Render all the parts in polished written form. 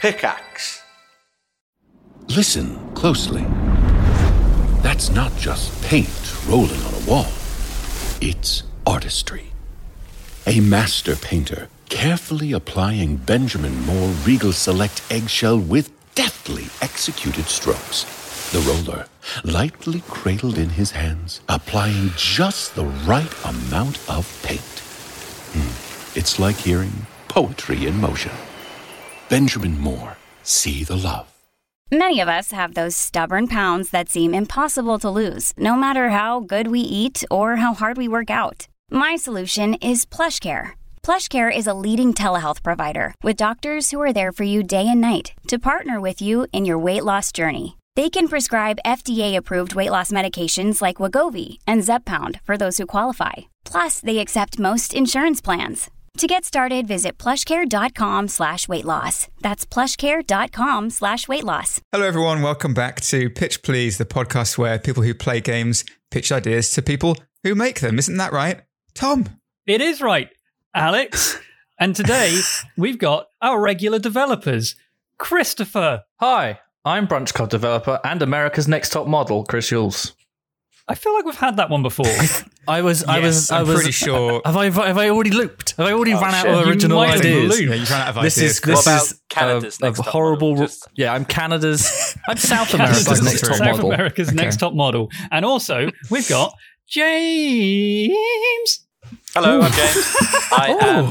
Pickaxe. Listen closely. That's not just paint rolling on a wall. It's artistry. A master painter carefully applying Benjamin Moore Regal Select eggshell with deftly executed strokes. The roller lightly cradled in his hands, applying just the right amount of paint. It's like hearing poetry in motion. Benjamin Moore, see the love. Many of us have those stubborn pounds that seem impossible to lose, no matter how good we eat or how hard we work out. My solution is PlushCare. PlushCare is a leading telehealth provider with doctors who are there for you day and night to partner with you in your weight loss journey. They can prescribe FDA-approved weight loss medications like Wegovy and Zepbound for those who qualify. Plus, they accept most insurance plans. To get started, visit plushcare.com/weightloss. That's plushcare.com/weightloss. Hello, everyone. Welcome back to Pitch Please, the podcast where people who play games pitch ideas to people who make them. Isn't that right, Tom? It is right, Alex. And today we've got our regular developers, Christopher. Hi, I'm Brunch Club developer and America's Next Top Model, Chris Yules. I feel like we've had that one before. I'm pretty sure. Have I already looped? Have I already run out of You original might have ideas? Yeah, you ran out of This ideas. is What about Canada's a Next Top horrible. Model? I'm South America's Next Top South Model. America's Next Top Model. And also, we've got James. Hello, I'm James. I am.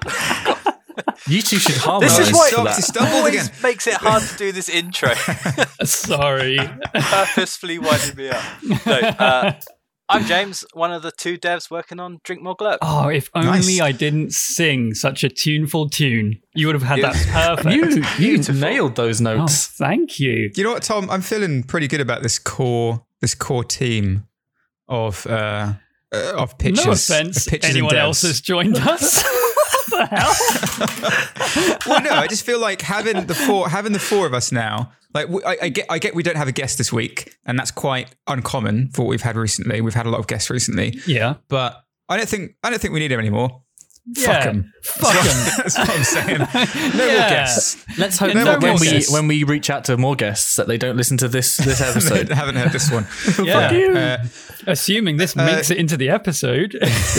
You two should harmonise. This is why for He that. stumbled always again. makes it hard to do this intro. Sorry. Purposefully winding me up. No, I'm James, one of the two devs working on Drink More Glurp. Oh, if only Nice. I didn't sing such a tuneful tune. You would have had that perfect. You Beautiful. nailed those Oh, notes. thank you. You know what, Tom? I'm feeling pretty good about this core team of pitches. No offense, of pitches and anyone devs. else has joined us. What the hell? Well, no, I just feel like having the four of us now. Like I get we don't have a guest this week, and that's quite uncommon for what we've had recently. We've had a lot of guests recently, Yeah. but I don't think we need him anymore. Yeah. Fuck him. Fuck him. That's what I'm saying. No more guests. Let's hope No that more when guests. we reach out to more guests that they don't listen to this episode. I haven't heard this one. Yeah. Assuming this makes it into the episode.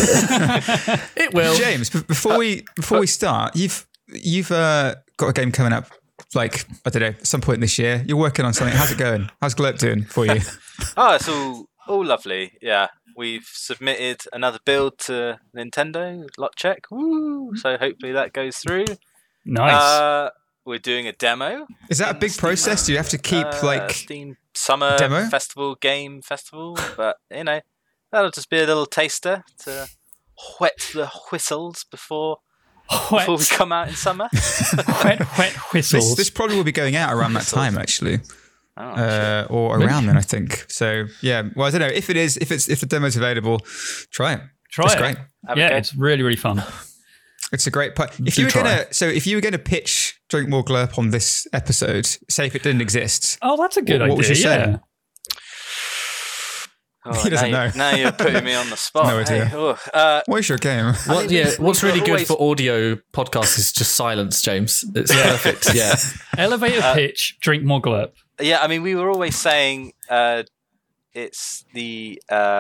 It will. James, before we start, you've got a game coming up. Like, I don't know, at some point this year. You're working on something. How's it going? How's Glurp doing for you? Oh, it's all lovely. Yeah, we've submitted another build to Nintendo. Lot check. Woo! So hopefully that goes through. Nice. We're doing a demo. Is that a in big Steam, process? Do you have to keep Steam Summer demo? Game Festival? But that'll just be a little taster to whet the whistles before we come out in summer. wet whistles. This probably will be going out around that time, actually. Oh, Or around then, I think. So, yeah. Well, I don't know. If the demo's available, try it. Try it's it. great. Yeah, Okay. it's really, really fun. It's a great part. If you were gonna pitch Drink More Glurp on this episode, say if it didn't exist, Oh, that's a good idea. what would you say? Yeah. He doesn't know. Now you're putting me on the spot. No idea. Hey, what is your game? What's really good always- for audio podcasts is just silence, James. It's perfect. Yeah. Elevator pitch, drink more glurp. Yeah, I mean, we were always saying it's the.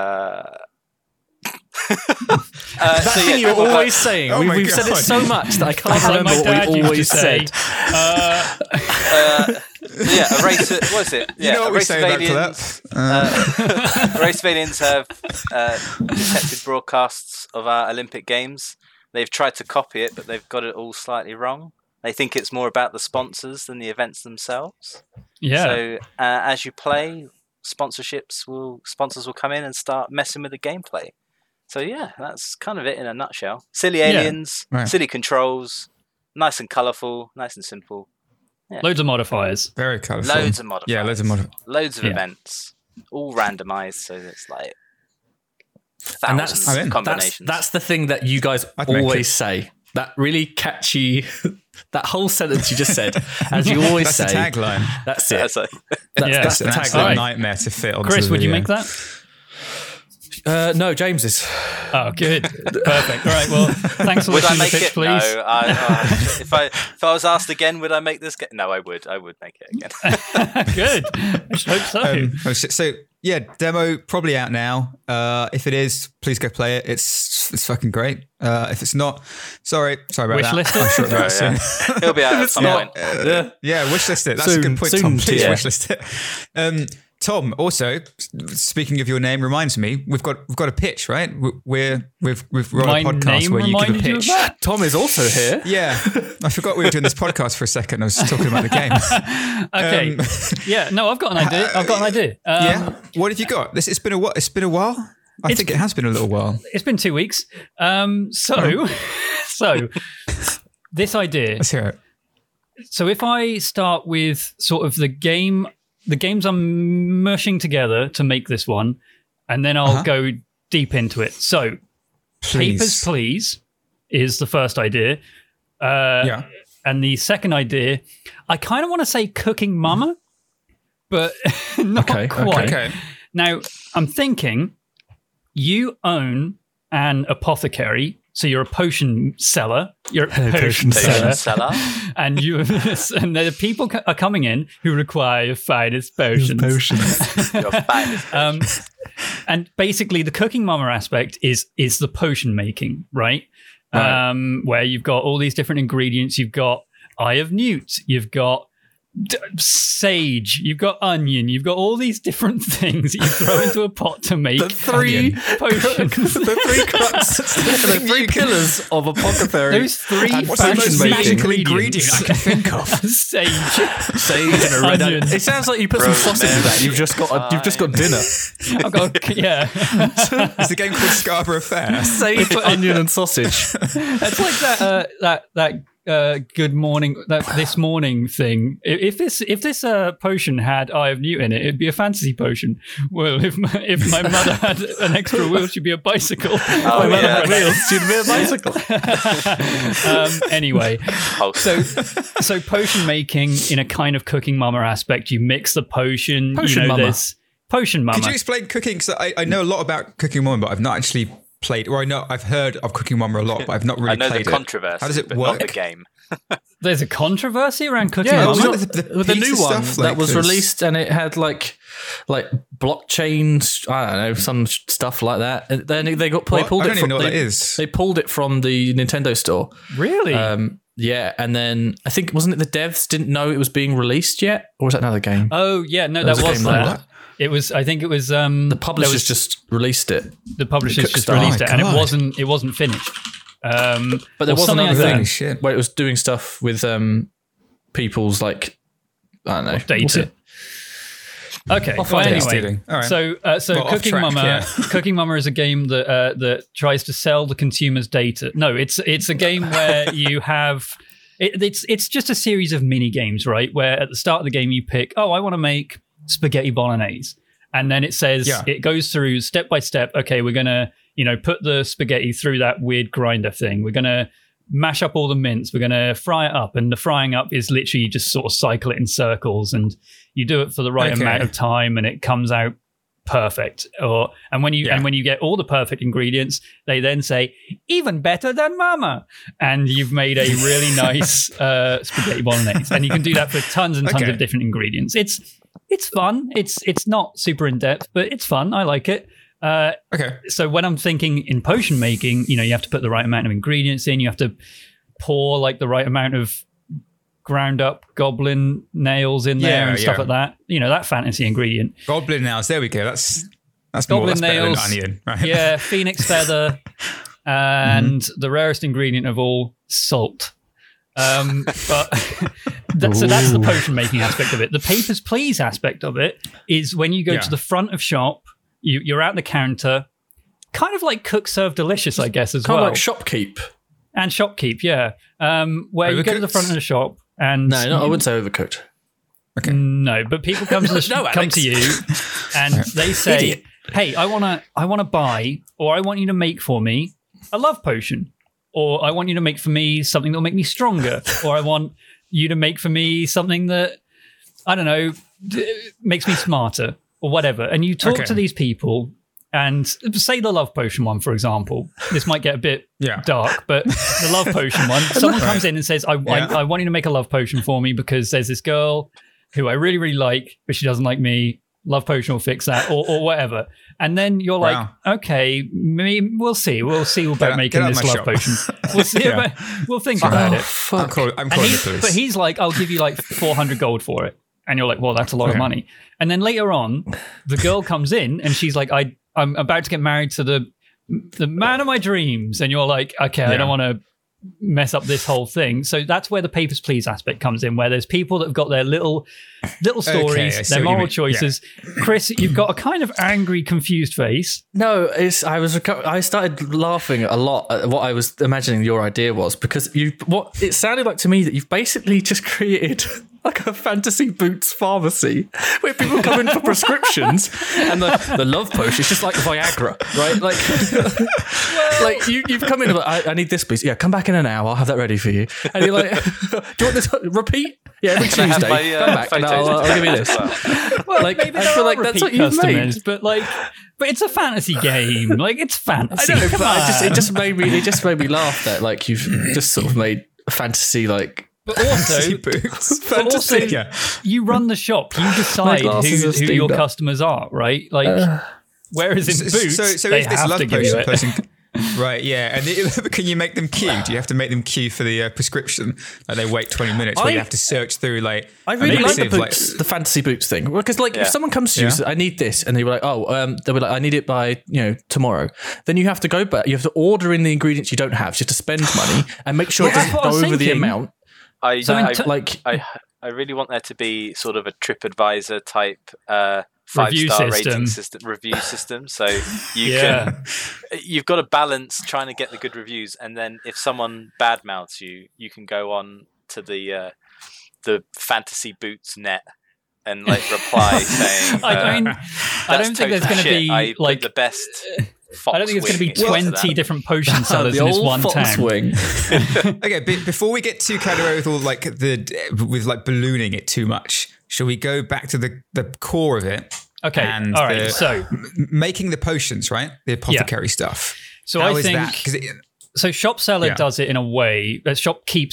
That thing you're always saying. Oh my We've said it God. so much that I can't It's like remember my what dad we used to always say. said. Yeah, a race. What is it? Yeah, You know what a we race say of about aliens. Glurp? Race of aliens have detected broadcasts of our Olympic Games. They've tried to copy it, but they've got it all slightly wrong. They think it's more about the sponsors than the events themselves. Yeah. So as you play, sponsors will come in and start messing with the gameplay. So yeah, that's kind of it in a nutshell. Silly aliens, Right. silly controls, nice and colourful, nice and simple. Yeah. Loads of modifiers. Very colourful. Loads of modifiers. Yeah, loads of modifiers. Loads of Yeah. events, all randomised, so it's like And thousands I'm in. of combinations. That's the thing that you guys I'd make always it. say. That really catchy, that whole sentence you just said, as you always That's say. the tagline. That's it. That's like, That's Yeah. the It's an tagline. absolute nightmare to fit onto Chris, the would you video. make that? No, James is. Oh, good. Perfect. All right. Well, thanks for Would I listening to make the pitch, it? please. No. If I was asked again, would I make this game? No, I would. I would make it again. Good. I should hope so. So yeah, demo probably out now. If it is, please go play it. It's fucking great. If it's not, sorry about Wish that. list it? I'm sure it'll be out soon. It'll be out at some point. Yeah, wishlist it. That's Soon, a good point, soon, Tom. Please yeah. wishlist it. Tom, also, speaking of your name, reminds me we've got a pitch, right? We've run My a podcast name where you give a reminded you of pitch. that? Tom is also here. Yeah, I forgot we were doing this podcast for a second. I was talking about the game. Okay. Yeah. No, I've got an idea. Yeah, what have you got? It's been a while. It's been a while. I think it has been a little while. It's been 2 weeks. So this idea. Let's hear it. So if I start with sort of the games I'm mushing together to make this one, and then I'll go deep into it. So Papers, Please is the first idea. And the second idea, I kind of want to say Cooking Mama, but not quite. Okay. Now, I'm thinking you own an apothecary, so you're a potion seller. You're a potion seller. And the people are coming in who require your finest potions. Your finest. And basically, the Cooking Mama aspect is the potion making, right? Where you've got all these different ingredients. You've got Eye of Newt. You've got sage, you've got onion, you've got all these different things that you throw into a pot to make The three potions. the three pillars of apothecary. Those three and What's the most potion making. magical ingredient I can think of? Sage Sage and a red Onion. onion. It sounds like you put some sausage in that. You've just got dinner. I've got, yeah. It's a game called Scarborough Fair. Sage, onion, and sausage. It's like that good morning, this morning thing. If this potion had Eye of Newt in it, it'd be a fantasy potion. Well, if my mother had an extra wheel, she'd be a bicycle. Oh, yeah. Wheels, she'd be a bicycle. Anyway, so potion making in a kind of Cooking Mama aspect. You mix the potion. Potion Mama. There's Potion Mama. Could you explain cooking? Because I know a lot about Cooking Mama, but I've not actually played, or I've heard of Cooking Mama a lot, but I've not really I know played the it. controversy, How does it but work? not the game. There's a controversy around Cooking Yeah, it Mama. was the new pizza one stuff, that like, was there's- released, and it had like blockchain. I don't know, some stuff like that. And then they pulled I it don't from. even know what that is. They pulled it from the Nintendo store. Really? Yeah, and then I think wasn't it the devs didn't know it was being released yet, or was that another game? Oh yeah, no, There that was a was game like that. that. It was. I think it was. The publishers just released it. the publishers just Kickstarter. released Oh it, my and God. it wasn't finished. But there or was something another like thing that. Shit. where it was doing stuff with people's like I don't know what's Data. it? Okay. I'll Well, find it. anyway, Stealing. All right. so Well, off Cooking track, Mama, yeah. Cooking Mama is a game that tries to sell the consumer's data. No, it's a game where you have. It's just a series of mini games, right? Where at the start of the game you pick, I want to make spaghetti bolognese, and then it says it goes through step by step. Okay, we're gonna put the spaghetti through that weird grinder thing. We're gonna mash up all the mince. We're gonna fry it up, and the frying up is literally you just sort of cycle it in circles, and you do it for the right amount of time, and it comes out perfect. And when you get all the perfect ingredients, they then say even better than Mama, and you've made a really nice spaghetti bolognese. And you can do that for tons and tons of different ingredients. It's fun. It's not super in depth, but it's fun. I like it. So when I'm thinking in potion making, you have to put the right amount of ingredients in. You have to pour like the right amount of ground up goblin nails in there and stuff like that. That fantasy ingredient. Goblin nails. There we go. That's Goblin better than nails, onion, right? Yeah, phoenix feather, and the rarest ingredient of all, salt. So that's the potion making aspect of it. The Papers, Please aspect of it is when you go to the front of shop, you're at the counter, kind of like Cook Serve Delicious, I guess, as Kind well. of like Shopkeep. And Shopkeep, yeah. Where you go to the front of the shop and... No, I wouldn't say Overcooked. Okay. No, but people come to you and they say, Idiot. hey, I wanna buy, or I want you to make for me a love potion. Or I want you to make for me something that'll make me stronger. Or I want you to make for me something that, I don't know, makes me smarter or whatever. And you talk to these people And say the love potion one, for example. This might get a bit dark, but the love potion one, someone comes in and says, I want you to make a love potion for me because there's this girl who I really, really like, but she doesn't like me. Love potion will fix that, or whatever. And then you're like, okay, we'll see. We'll see about making this love potion. We'll see. We'll think about it. Fuck. I'm calling the police. But he's like, I'll give you like 400 gold for it. And you're like, well, that's a lot of money. And then later on, the girl comes in and she's like, I'm about to get married to the man of my dreams. And you're like, okay, I don't want to mess up this whole thing. So that's where the Papers, Please aspect comes in, where there's people that have got their little stories, their moral choices. Chris, you've got a kind of angry, confused face. No, I started laughing a lot at what I was imagining your idea was, because what it sounded like to me that you've basically just created like a fantasy boots pharmacy where people come in for prescriptions, and the love potion is just like Viagra, right? Like you've come in and like, I need this, please. Yeah, come back in an hour. I'll have that ready for you. And you're like, do you want this? Repeat? Yeah, every Tuesday. Come back and I'll give you this. Well, like, maybe I feel like that's what you've made, but it's a fantasy game. Like, it's fantasy. I know, but it just made me laugh that like you've just sort of made a fantasy like. But also, you run the shop. You decide who your customers are, right? Like, whereas in Boots, so they if this have love to give you it. person, right? Yeah, and can you make them queue? Do you have to make them queue for the prescription? Like they wait 20 minutes, or you have to search through like. I really like the fantasy boots thing, because like if someone comes to you, and says, I need this, and they were like, they'll be like, I need it by tomorrow. Then you have to go back. You have to order in the ingredients you don't have. You have to spend money and make sure it doesn't go over the amount. I really want there to be sort of a TripAdvisor type 5-star rating system, review system. So you've got to balance trying to get the good reviews, and then if someone badmouths you, you can go on to the Fantasy Boots net and like reply saying, I don't think there's going to be like the best. I don't think it's going to be 20 different potion sellers in this one town. Okay, before we get too carried away with all like with ballooning it too much, shall we go back to the core of it? Okay, and all right. So making the potions, right? The apothecary stuff. So I think so. Shop seller does it in a way. Shopkeep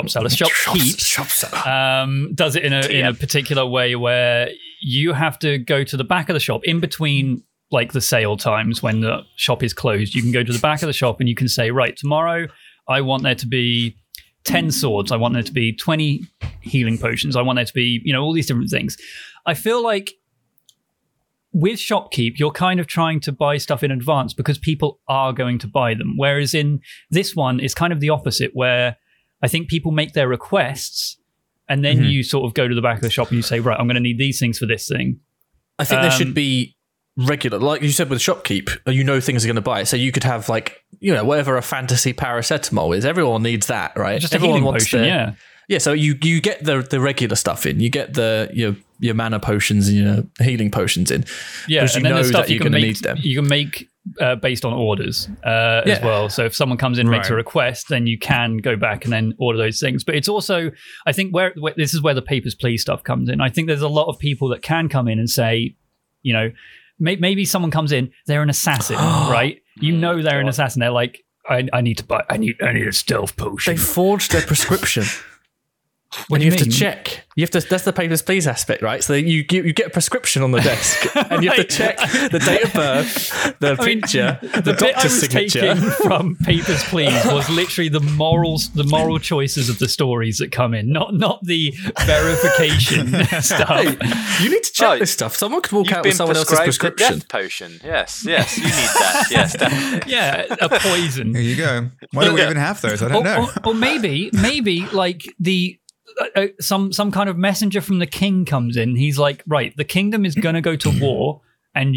does it in a particular way where you have to go to the back of the shop in between. Like the sale times when the shop is closed, you can go to the back of the shop and you can say, right, tomorrow I want there to be 10 swords. I want there to be 20 healing potions. I want there to be, all these different things. I feel like with Shopkeep, you're kind of trying to buy stuff in advance because people are going to buy them. Whereas in this one, it's kind of the opposite, where I think people make their requests and then you sort of go to the back of the shop and you say, right, I'm going to need these things for this thing. I think there should be regular, like you said with Shopkeep, things are going to buy it. So you could have like, whatever a fantasy paracetamol is. Everyone needs that, right? Just everyone wants potion, yeah. So you get the regular stuff in. You get your mana potions and your healing potions in. Yeah, and then the stuff you're going to need them. You can make based on orders as well. So if someone comes in and makes a request, then you can go back and then order those things. But it's also, I think, where this is where the Papers, Please stuff comes in. I think there's a lot of people that can come in and say, maybe someone comes in, they're an assassin, right? They're an assassin. They're like, I need a stealth potion. They forged their prescription. When you have to check, that's the Papers, Please aspect, right? So you get a prescription on the desk, and you have to check the date of birth, the picture, the doctor's signature. Taking from Papers, Please was literally the moral choices of the stories that come in, not the verification stuff. Hey, you need to check this stuff. Someone could walk out with someone else's prescription. Death potion. Yes, you need that. Yes, definitely. Yeah, a poison. There you go. Why don't we even have those? I don't know. Or maybe like the. Some kind of messenger from the king comes in. He's like, right, the kingdom is going to go to war, and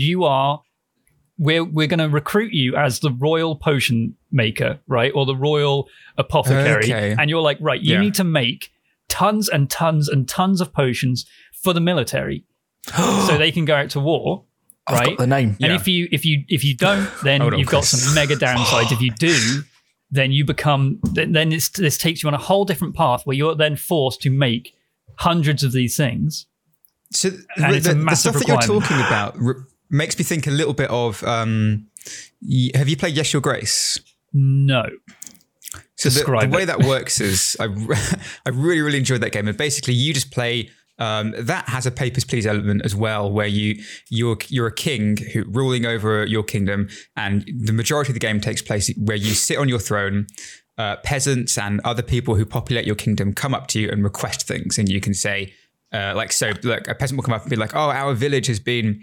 we're going to recruit you as the royal potion maker, right, or the royal apothecary. Okay. And you're like, right, you need to make tons and tons and tons of potions for the military, so they can go out to war. Right. I've got the name. And if you don't, then you've got some mega downsides. If you do, then you become. Then this takes you on a whole different path where you're then forced to make hundreds of these things. So the stuff that you're talking about makes me think a little bit of. Have you played Yes Your Grace? No. So the way that works is, I really, really enjoyed that game. And basically, you just play. That has a Papers, Please element as well, where you're a king who ruling over your kingdom, and the majority of the game takes place where you sit on your throne. Peasants and other people who populate your kingdom come up to you and request things, and you can say. A peasant will come up and be like, "Oh, our village is being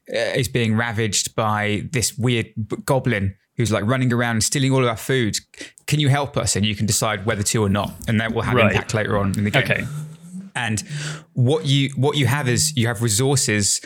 ravaged by this weird goblin who's like running around and stealing all of our food. Can you help us?" And you can decide whether to or not, and that will have impact later on in the game. Okay. And what you have is you have resources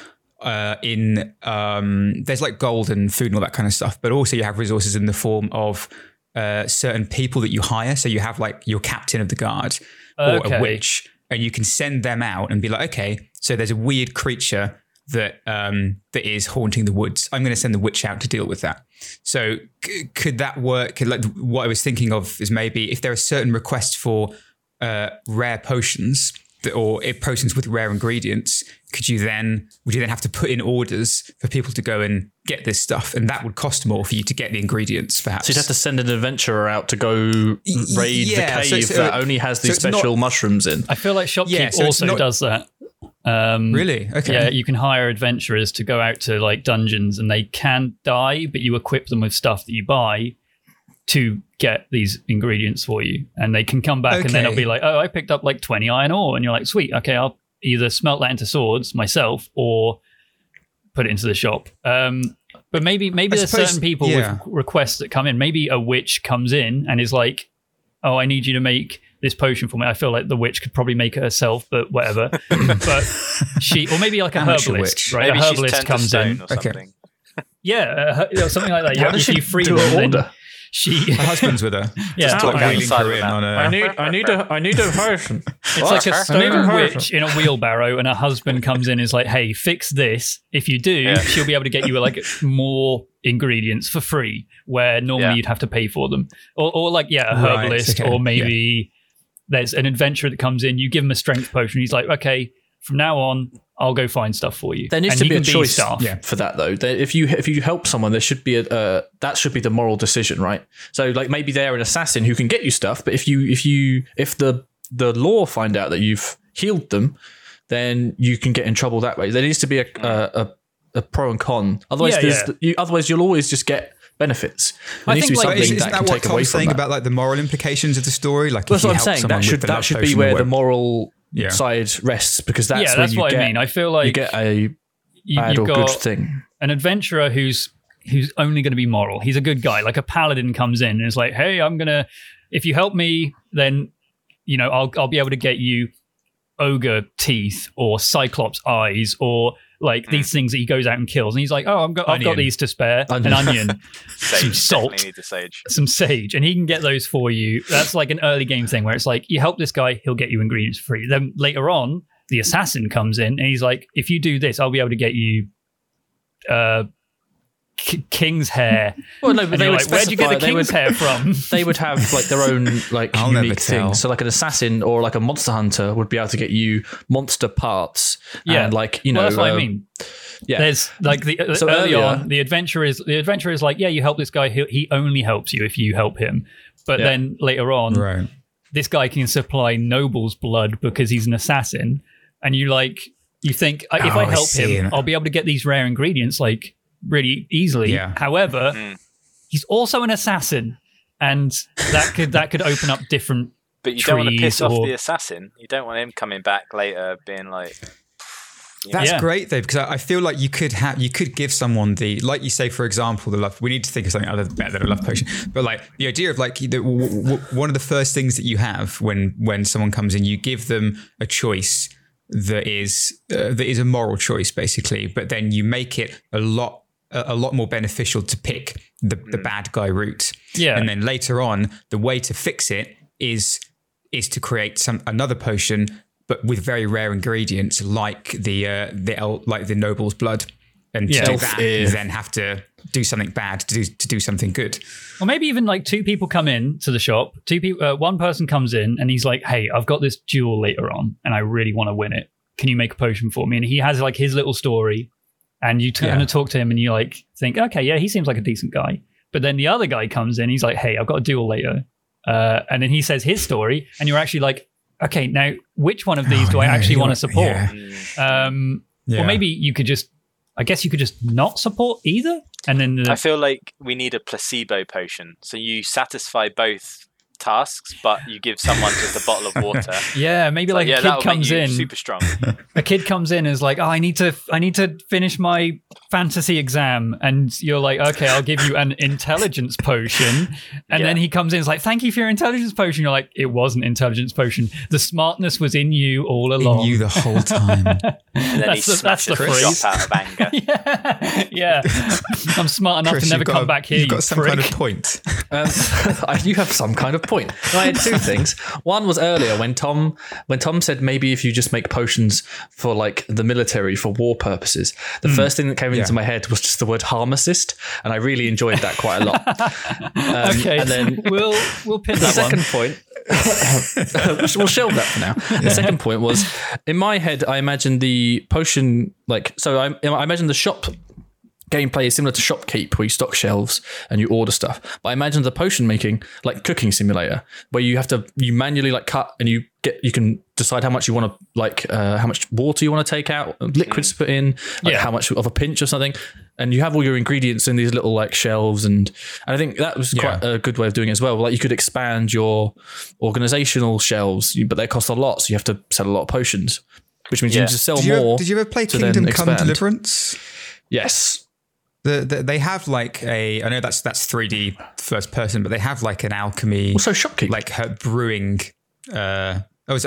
in there's like gold and food and all that kind of stuff, but also you have resources in the form of certain people that you hire. So you have like your captain of the guard or a witch. And you can send them out and be like, okay, so there's a weird creature that is haunting the woods. I'm going to send the witch out to deal with that. So could that work? Like what I was thinking of is maybe if there are certain requests for rare potions or potions with rare ingredients, would you then have to put in orders for people to go and get this stuff, and that would cost more for you to get the ingredients, perhaps. So you'd have to send an adventurer out to go raid the cave that only has these special mushrooms in. I feel like Shopkeep also does that. Really? Okay. Yeah, you can hire adventurers to go out to like dungeons, and they can die, but you equip them with stuff that you buy to get these ingredients for you, and they can come back and then it'll be like, oh, I picked up like 20 iron ore, and you're like, sweet, okay, I'll either smelt that into swords myself or put it into the shop. But maybe there's certain people with requests that come in. Maybe a witch comes in and is like, oh, I need you to make this potion for me. I feel like the witch could probably make it herself, but whatever. But or maybe like a herbalist, right? Maybe a herbalist comes in. Or something. Yeah, something like that. If you free them, then her husband's with her. Yeah, just wheeling her in on a. I need a potion. It's like a stone witch in a wheelbarrow, and her husband comes in and is like, "Hey, fix this. If you do, she'll be able to get you like more ingredients for free, where normally you'd have to pay for them." Or like a herbalist, or maybe there's an adventurer that comes in. You give him a strength potion. He's like, "Okay, from now on, I'll go find stuff for you." There needs to be a choice for that, though. If you help someone, there should be that should be the moral decision, right? So, like maybe they're an assassin who can get you stuff, but if the law find out that you've healed them, then you can get in trouble that way. There needs to be a pro and con. Otherwise, you'll always just get benefits. There needs to be something isn't that can what take away Tom's from saying that. about like the moral implications of the story? Like, that's what I'm saying. That should be where the moral side rests, because that's where you what get, I mean. I feel like you get a bad or good thing. An adventurer who's only going to be moral. He's a good guy. Like a paladin comes in and is like, "Hey, if you help me, then I'll be able to get you ogre teeth or cyclops eyes or like these things that he goes out and kills." And he's like, "Oh, I've got these to spare. An onion, some salt, need the sage. some sage," and he can get those for you. That's like an early game thing where it's like, you help this guy, he'll get you ingredients for free. Then later on, the assassin comes in and he's like, "If you do this, I'll be able to get you king's hair." Well, no, but they would where'd you get the king's hair from? They would have like their own like unique thing. So like an assassin or like a monster hunter would be able to get you monster parts. And like that's what I mean. Yeah, there's like early on, the adventurer is like, "Yeah, you help this guy. He only helps you if you help him." But then later on, this guy can supply noble's blood because he's an assassin, and you think if I help him, I'll be able to get these rare ingredients like really easily. However, he's also an assassin, and that could open up different. But you don't want to piss off the assassin. You don't want him coming back later being like. That's great though, because I feel like you could give someone like you say, for example, the love. We need to think of something better than a love potion. But like the idea of like one of the first things that you have when someone comes in, you give them a choice that is a moral choice basically, but then you make it a lot more beneficial to pick the bad guy route. Yeah, and then later on, the way to fix it is to create another potion, but with very rare ingredients like the noble's blood, and to do that, you then have to do something bad to do something good. Or maybe even like two people come in to the shop. One person comes in and he's like, "Hey, I've got this duel later on, and I really want to win it. Can you make a potion for me?" And he has like his little story. and you turn and talk to him, and you like think, okay, yeah, he seems like a decent guy. But then the other guy comes in, he's like, hey, I've got a duel later. And then he says his story, and you're actually like, okay, now which one of these do I actually want to support? Or maybe you could just, I guess you could just not support either. And then I feel like we need a placebo potion. So you satisfy both tasks, but you give someone just a bottle of water. Yeah, maybe like a kid comes in super strong. A kid comes in and is like, oh, I need to finish my fantasy exam, and you're like, okay, I'll give you an intelligence potion. And then he comes in and is like, thank you for your intelligence potion. You're like, it wasn't intelligence potion. The smartness was in you all along. In you the whole time. And then that's the phrase. Out of anger. Yeah. I'm smart enough to never come back here. You've got some kind of point. You have some kind of point. No, I had two things. One was earlier when Tom said maybe if you just make potions for like the military for war purposes. The first thing that came into my head was just the word harmacist, and I really enjoyed that quite a lot. Okay, and then we'll pin that second point. We'll shelve that for now. The second point was, in my head, I imagined the potion I imagined the shop gameplay is similar to Shopkeep, where you stock shelves and you order stuff. But I imagine the potion making like cooking simulator, where you manually like cut, and you can decide how much you want to how much water you want to take out, liquids to put in, how much of a pinch or something, and you have all your ingredients in these little like shelves. And I think that was quite a good way of doing it as well. Like you could expand your organizational shelves, but they cost a lot, so you have to sell a lot of potions, which means you need to sell more. Did you ever play Kingdom Come Deliverance? Yes. They have like I know that's 3D first person, but they have like an alchemy. Also Shopkeep, like her brewing. I've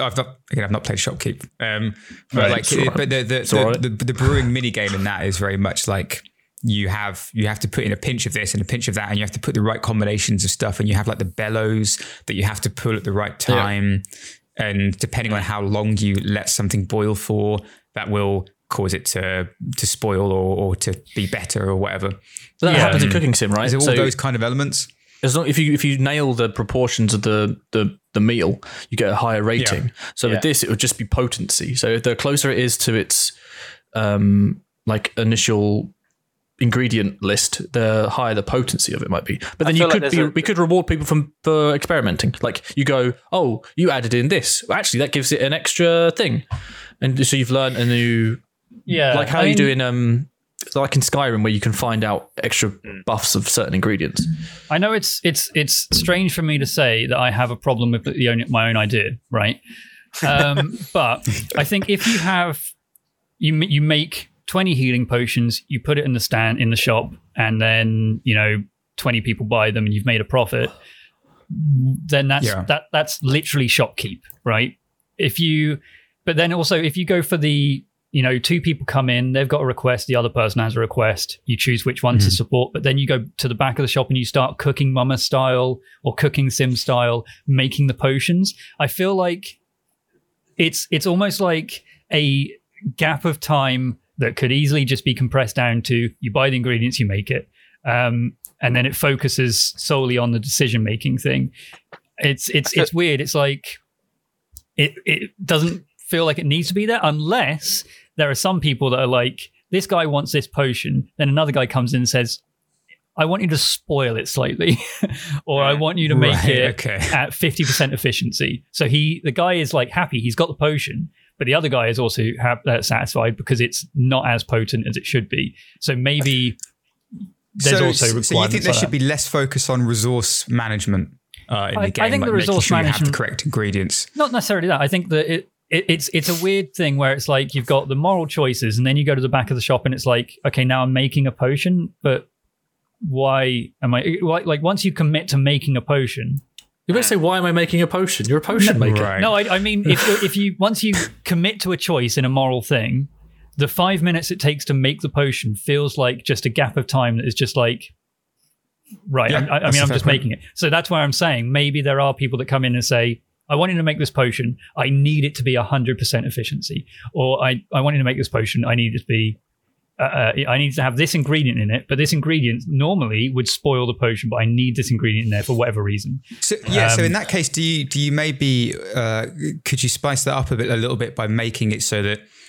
not played Shopkeep. But the brewing mini game in that is very much like you have to put in a pinch of this and a pinch of that, and you have to put the right combinations of stuff, and you have like the bellows that you have to pull at the right time, and depending on how long you let something boil for, that will cause it to spoil or to be better or whatever. So that happens in Cooking Sim, right? Is it all those kind of elements? As long if you nail the proportions of the meal, you get a higher rating. Yeah. So with this, it would just be potency. So the closer it is to its like initial ingredient list, the higher the potency of it might be. But then we could reward people for experimenting. Like you go, oh, you added in this. Well, actually, that gives it an extra thing, and so you've learned a new. Yeah, like how you do in like in Skyrim, where you can find out extra buffs of certain ingredients. I know it's strange for me to say that I have a problem with my own idea, right? But I think if you have you make 20 healing potions, you put it in the shop, and then 20 people buy them, and you've made a profit. Then that's literally Shopkeep, right? But then also if you go for the 2 people come in, they've got a request, the other person has a request, you choose which one to support, but then you go to the back of the shop and you start cooking Mama style or Cooking Sim style, making the potions. I feel like it's almost like a gap of time that could easily just be compressed down to you buy the ingredients, you make it. And then it focuses solely on the decision-making thing. It's weird. It's like, it doesn't feel like it needs to be there unless there are some people that are like, this guy wants this potion, then another guy comes in and says, I want you to spoil it slightly, or I want you to make it at 50% efficiency. So the guy is like happy, he's got the potion, but the other guy is also satisfied because it's not as potent as it should be. So maybe there's also requirements. So you think there should be less focus on resource management in the game? I think the resource management, you have the correct ingredients. Not necessarily that. I think that it's a weird thing where it's like you've got the moral choices, and then you go to the back of the shop and it's like, okay, now I'm making a potion, but why am I like once you commit to making a potion? You better say, why am I making a potion? You're a potion maker. Right. No, I mean if you once you commit to a choice in a moral thing, the 5 minutes it takes to make the potion feels like just a gap of time that is just like, right. Yeah, I'm just making it. So that's why I'm saying maybe there are people that come in and say, I want you to make this potion, I need it to be 100% efficiency. Or I want you to make this potion, I need it to be, I need to have this ingredient in it, but this ingredient normally would spoil the potion, but I need this ingredient in there for whatever reason. So so in that case, do you maybe, could you spice that up a little bit by making it so that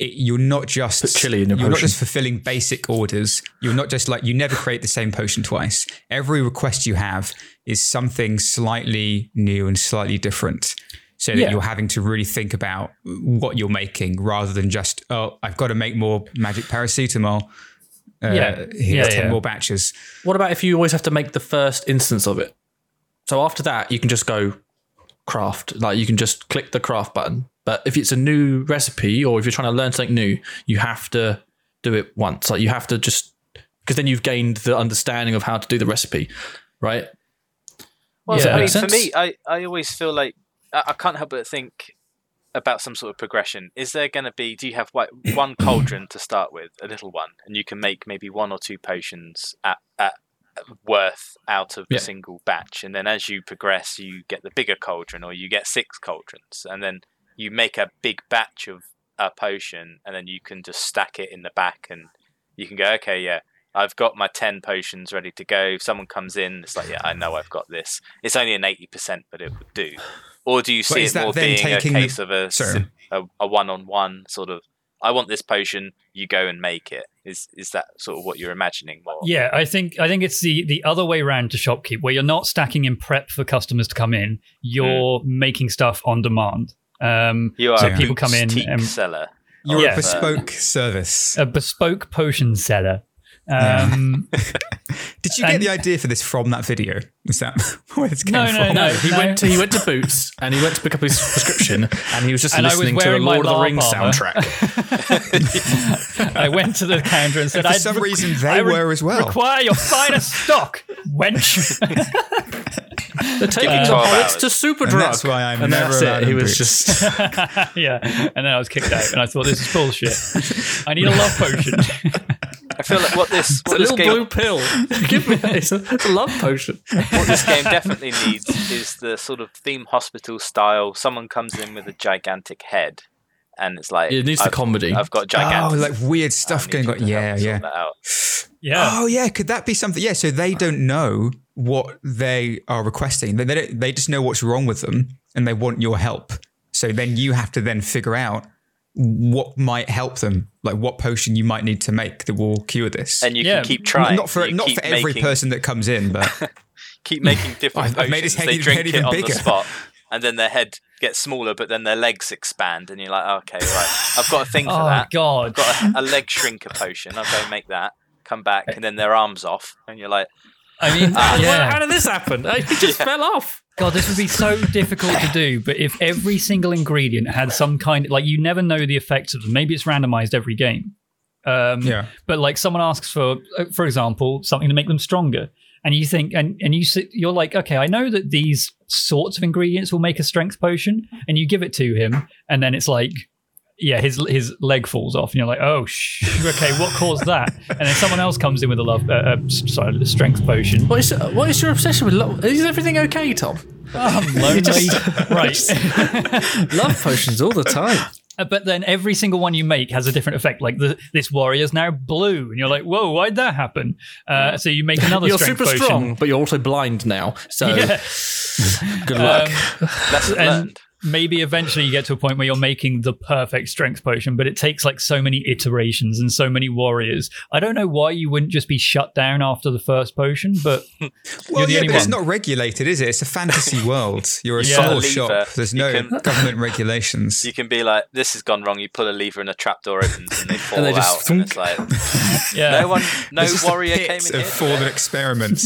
you're not just put chili in your you're not potion. just fulfilling basic orders. You're not just like, you never create the same potion twice. Every request you have is something slightly new and slightly different, so that you're having to really think about what you're making rather than just, oh, I've got to make more magic paracetamol. Here's 10 more batches. What about if you always have to make the first instance of it? So after that, you can just go craft. Like, you can just click the craft button. But if it's a new recipe, or if you're trying to learn something new, you have to do it once. Like, you have to just, because then you've gained the understanding of how to do the recipe, right? Well, I mean, for me, I always feel like I can't help but think about some sort of progression. Is there going to be, do you have one cauldron to start with, a little one, and you can make maybe 1 or 2 potions at worth out of a single batch, and then as you progress you get the bigger cauldron, or you get 6 cauldrons, and then you make a big batch of a potion, and then you can just stack it in the back, and you can go, okay, I've got my 10 potions ready to go. If someone comes in, it's like, I know I've got this. It's only an 80%, but it would do. Or do you see it more being a case of a one-on-one sort of, I want this potion, you go and make it? Is that sort of what you're imagining more? Yeah, I think it's the other way around to Shopkeep, where you're not stacking in prep for customers to come in. You're making stuff on demand. You are so people come in and seller. You're a bespoke service. A bespoke potion seller. Did you get the idea for this from that video? Was that where it's came from? No. He went to Boots and he went to pick up his prescription, and he was just listening to a Lord of the Rings soundtrack. I went to the counter and said, for some reason they were as well. Require your finest stock, wench. They're taking the hobbits to Superdrug. And that's why I'm never allowed. He was just and then I was kicked out, and I thought, this is bullshit. I need a love potion. I feel like what this little game, blue pill. Give me that. It's a love potion. What this game definitely needs is the sort of theme hospital style. Someone comes in with a gigantic head, and it's like, it needs the comedy. I've got gigantic. Like weird stuff going on. Yeah. Oh yeah, could that be something? Yeah, so they don't know what they are requesting. They just know what's wrong with them, and they want your help. So then you have to then figure out what might help them, like what potion you might need to make that will cure this. And you can keep trying. Not for every person that comes in, but keep making different potions. Made his head they drink even it on bigger. The spot, and then their head gets smaller, but then their legs expand, and you're like, okay, right, I've got a thing for that. God. I've got a leg shrinker potion. I'll go make that. Come back, and then their arms off, and you're like, I mean, how did this happen? He just fell off. God, this would be so difficult to do, but if every single ingredient had some kind, like, you never know the effects of them. Maybe it's randomized every game. But like someone asks for example, something to make them stronger, and you think, and you're like, okay, I know that these sorts of ingredients will make a strength potion, and you give it to him, and then it's like, his leg falls off, and you're like, oh, okay, what caused that? And then someone else comes in with a strength potion. What is your obsession with love? Is everything okay, Tom? I'm lonely. Right. Love potions all the time. But then every single one you make has a different effect. Like this warrior's now blue, and you're like, whoa, why'd that happen? So you make another strength potion. You're super strong, but you're also blind now. So good luck. Lesson learned. Maybe eventually you get to a point where you're making the perfect strength potion, but it takes like so many iterations and so many warriors. I don't know why you wouldn't just be shut down after the first potion, but but it's not regulated, is it? It's a fantasy world. You're a small shop. There's no government regulations. You can be like, this has gone wrong. You pull a lever and a trapdoor opens and they fall out. And it's like, no warrior came in here. Fallen experiments.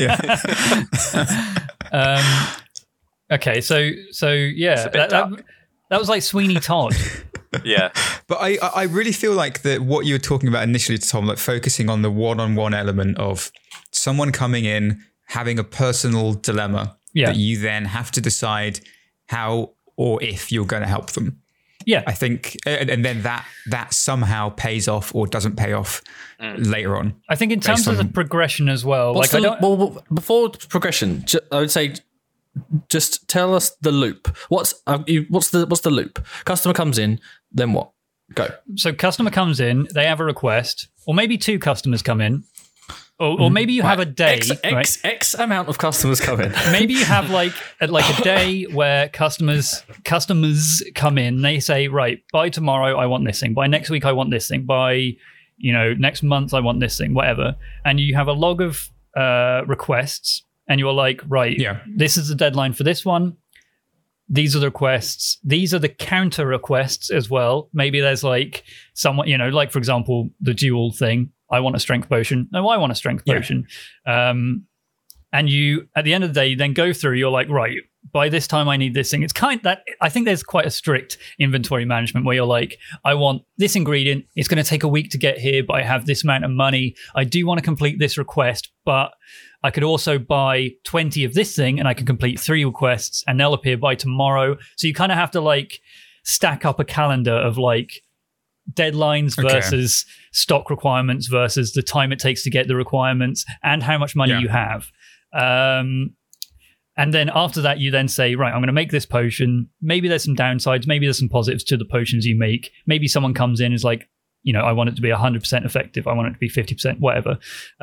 Okay, so that was like Sweeney Todd. Yeah. But I really feel like that what you were talking about initially, Tom, like focusing on the one-on-one element of someone coming in, having a personal dilemma that you then have to decide how or if you're going to help them. Yeah. I think, and then that somehow pays off or doesn't pay off later on. I think in terms of the progression as well. Before progression, I would say, just tell us the loop. What's the loop? Customer comes in, then what? Go. So customer comes in, they have a request, or maybe 2 customers come in. Or maybe you have a day. X amount of customers come in. Maybe you have like a day where customers come in. They say, right, by tomorrow I want this thing. By next week I want this thing. By next month I want this thing. Whatever. And you have a log of requests, and you're like, right, this is the deadline for this one. These are the requests. These are the counter requests as well. Maybe there's like someone, like for example, the duel thing. I want a strength potion. No, I want a strength potion. And you, at the end of the day, you then go through, you're like, right, by this time I need this thing. It's I think there's quite a strict inventory management where you're like, I want this ingredient. It's going to take a week to get here, but I have this amount of money. I do want to complete this request, but I could also buy 20 of this thing and I can complete 3 requests and they'll appear by tomorrow. So you kind of have to like stack up a calendar of like deadlines versus stock requirements versus the time it takes to get the requirements and how much money you have. And then after that, you then say, right, I'm going to make this potion. Maybe there's some downsides. Maybe there's some positives to the potions you make. Maybe someone comes in and is like, I want it to be 100% effective. I want it to be 50%, whatever.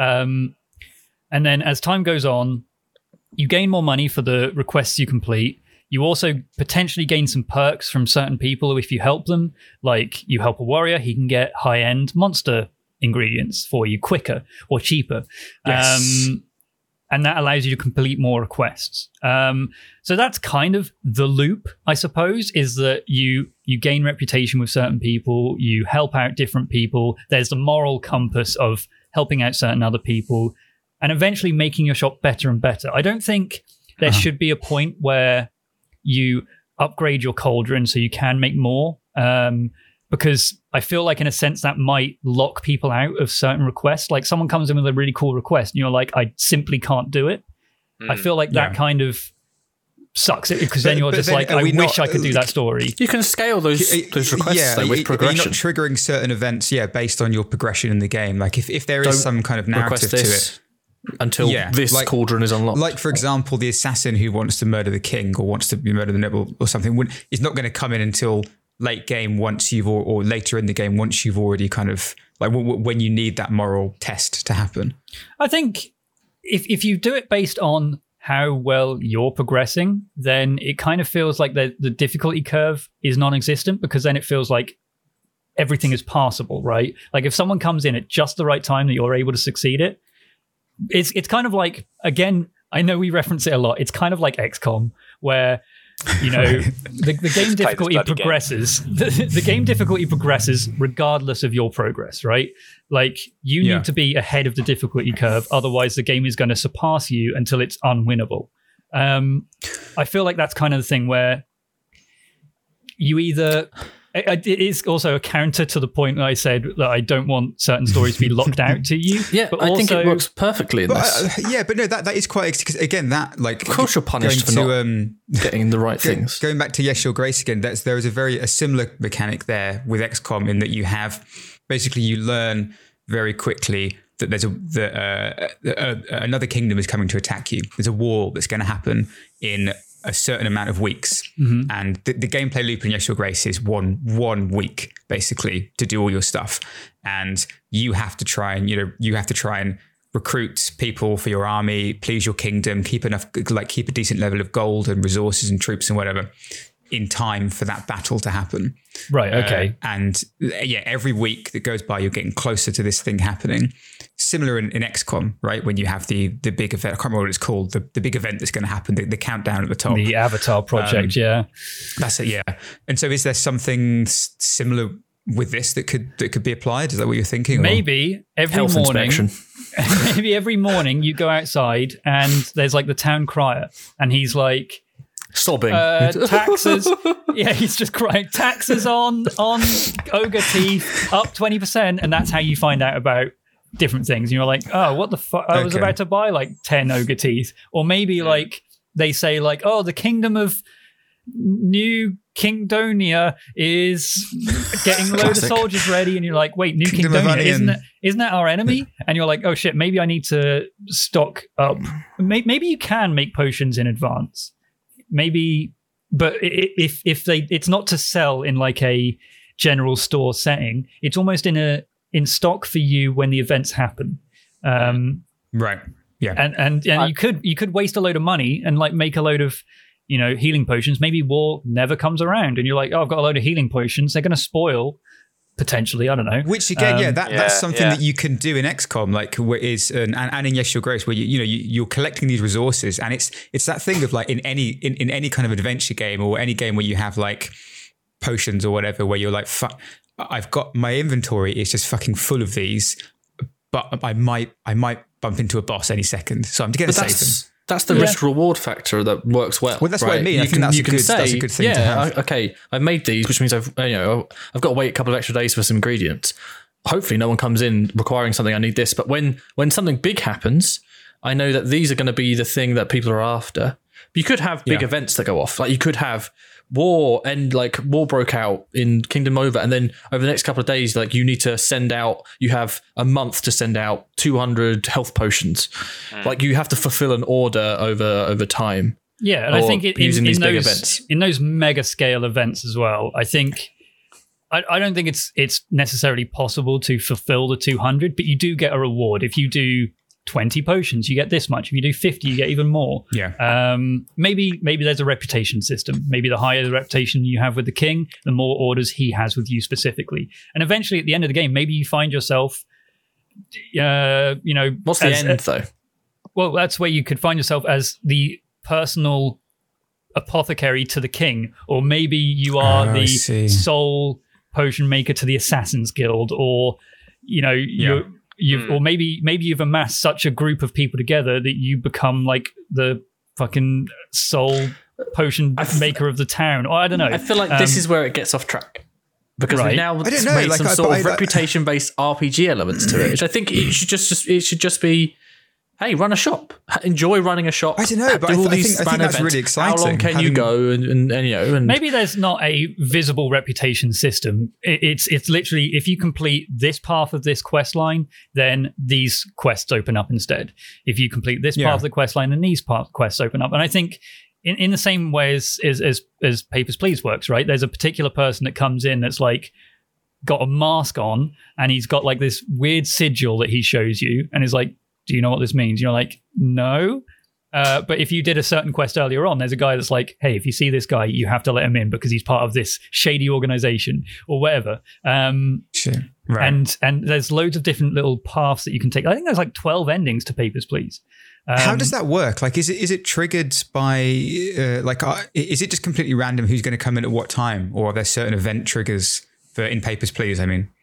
And then as time goes on, you gain more money for the requests you complete. You also potentially gain some perks from certain people if you help them. Like you help a warrior, he can get high-end monster ingredients for you quicker or cheaper. Yes. And that allows you to complete more requests. So that's kind of the loop, I suppose, is that you gain reputation with certain people, you help out different people. There's the moral compass of helping out certain other people, and eventually making your shop better and better. I don't think there should be a point where you upgrade your cauldron so you can make more, because I feel like in a sense that might lock people out of certain requests. Like someone comes in with a really cool request and you're like, I simply can't do it. I feel like that kind of sucks it, because then you're just like, I wish I could do that story. You can scale those requests though, with progression. You're not triggering certain events, based on your progression in the game. Like if there is some kind of narrative to it. Until this cauldron is unlocked. Like, for example, the assassin who wants to murder the king or wants to murder the noble or something is not going to come in until late game or later in the game once you've already kind of, like when you need that moral test to happen. I think if you do it based on how well you're progressing, then it kind of feels like the difficulty curve is non-existent, because then it feels like everything is passable, right? Like if someone comes in at just the right time that you're able to succeed it, it's kind of like, again, I know we reference it a lot. It's kind of like XCOM, where the game difficulty progresses. The game difficulty progresses regardless of your progress, right? Like you need to be ahead of the difficulty curve, otherwise the game is going to surpass you until it's unwinnable. I feel like that's kind of the thing where you either. It is also a counter to the point that I said that I don't want certain stories to be locked out to you. But I think it works perfectly in this. But no, that is quite, because again, that like, of course you're punished for not getting the right things. Going back to Yes Your Grace again, there is a similar mechanic there with XCOM, in that you have basically you learn very quickly that there's another kingdom is coming to attack you. There's a war that's going to happen in a certain amount of weeks, and the gameplay loop in Yes Your Grace is one week basically to do all your stuff, and you have to try and recruit people for your army, please your kingdom, keep a decent level of gold and resources and troops and whatever in time for that battle to happen. Right. Okay. Every week that goes by, you're getting closer to this thing happening. Similar in XCOM, right? When you have the big event, I can't remember what it's called, the big event that's going to happen, the countdown at the top. The Avatar project, That's it, yeah. And so is there something similar with this that could be applied? Is that what you're thinking? Maybe every morning. Maybe every morning you go outside and there's like the town crier, and he's like, sobbing. Taxes. He's just crying. Taxes on ogre teeth up 20%, and that's how you find out about different things. And you're like, oh, what the fuck? I was about to buy like 10 ogre teeth. Or maybe like they say like, oh, the kingdom of New Kingdonia is getting a load of soldiers ready, and you're like, wait, New Kingdonia, isn't that our enemy? And you're like, oh shit, maybe I need to stock up. Maybe you can make potions in advance. Maybe, but it's not to sell in like a general store setting. It's almost in stock for you when the events happen. Right. Yeah. And you could waste a load of money and like make a load of, healing potions. Maybe war never comes around and you're like, oh, I've got a load of healing potions. They're going to spoil potentially. I don't know. Which again, that's something that you can do in XCOM, like and in Yes Your Grace, where you're collecting these resources, and it's that thing of like in any kind of adventure game or any game where you have like potions or whatever, where you're like, fuck, I've got my inventory is just fucking full of these, but I might bump into a boss any second, so I'm going to save them. That's the risk-reward factor that works well. Well, that's what I mean. I think that's a good thing to have. Okay, I've made these, which means I've got to wait a couple of extra days for some ingredients. Hopefully no one comes in requiring something, I need this. But when something big happens, I know that these are going to be the thing that people are after. But you could have big events that go off. Like you could have war broke out in Kingdom Over, and then over the next couple of days, like you need to you have a month to send out 200 health potions. Like you have to fulfill an order over time. Yeah, and I think in those mega scale events as well, I think I don't think it's necessarily possible to fulfill the 200, but you do get a reward if you do 20 potions, you get this much. If you do 50, you get even more. Yeah. Maybe there's a reputation system. Maybe the higher the reputation you have with the king, the more orders he has with you specifically. And eventually, at the end of the game, maybe you find yourself, what's the end though? Well, that's where you could find yourself as the personal apothecary to the king, or maybe you are the sole potion maker to the Assassin's Guild, or or maybe you've amassed such a group of people together that you become like the fucking sole potion maker of the town. Or I don't know. I feel like this is where it gets off track because we now made some sort of reputation-based RPG elements to it, which I think it should just be. Hey, run a shop. Enjoy running a shop. I don't know, but I think that's really exciting. How long can you go? And maybe there's not a visible reputation system. It's literally if you complete this path of this quest line, then these quests open up instead. If you complete this part of the quest line, then these quests open up. And I think in the same way as Papers, Please works, right? There's a particular person that comes in that's like got a mask on, and he's got like this weird sigil that he shows you, and is like, do you know what this means? You're like, no. But if you did a certain quest earlier on, there's a guy that's like, hey, if you see this guy, you have to let him in because he's part of this shady organization or whatever. Sure. Right. And there's loads of different little paths that you can take. I think there's like 12 endings to Papers, Please. How does that work? Like, is it triggered by is it just completely random who's going to come in at what time, or are there certain event triggers in Papers, Please? I mean,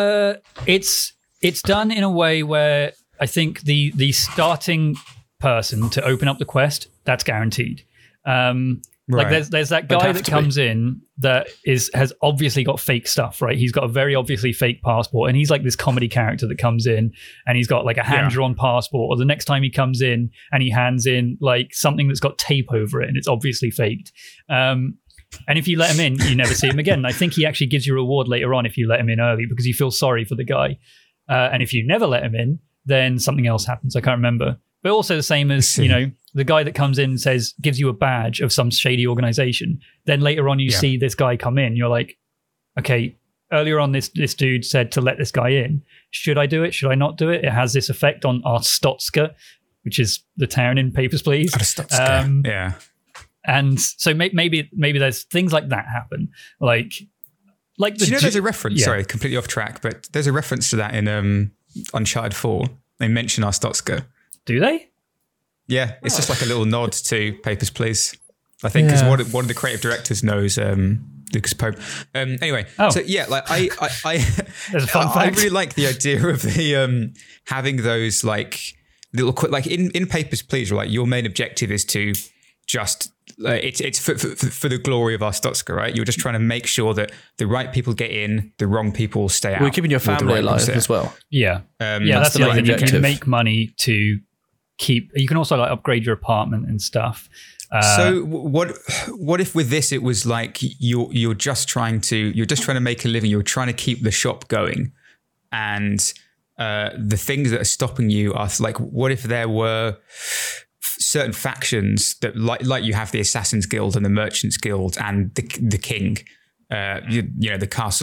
it's done in a way where I think the starting person to open up the quest, that's guaranteed. Like there's that guy that comes in that has obviously got fake stuff, right? He's got a very obviously fake passport, and he's like this comedy character that comes in and he's got like a hand-drawn passport, or the next time he comes in and he hands in like something that's got tape over it and it's obviously faked. And if you let him in, you never see him again. And I think he actually gives you a reward later on if you let him in early because you feel sorry for the guy. And if you never let him in, then something else happens. I can't remember. But also the same as, the guy that comes in and gives you a badge of some shady organization. Then later on you see this guy come in. You're like, okay, earlier on this dude said to let this guy in. Should I do it? Should I not do it? It has this effect on Arstotzka, which is the town in Papers, Please. Yeah. And so maybe there's things like that happen. Like do you know there's a reference? Yeah. Sorry, completely off track, but there's a reference to that in Uncharted 4. They mention Arstotzka. Do they? Yeah, it's just like a little nod to Papers, Please. I think because one of the creative directors knows Lucas Pope. Anyway, so yeah, like I there's a fun fact. I really like the idea of the having those like little like in Papers, Please. Like your main objective is to just it's for the glory of Arstotzka, right? You're just trying to make sure that the right people get in, the wrong people stay out. We're keeping your family alive as well. Yeah, that's the thing. You can make money to keep. You can also like upgrade your apartment and stuff. So what if with this it was like you're just trying to make a living. You're trying to keep the shop going, and the things that are stopping you are like, what if there were certain factions that like you have the Assassin's Guild and the Merchants Guild and the king, the castle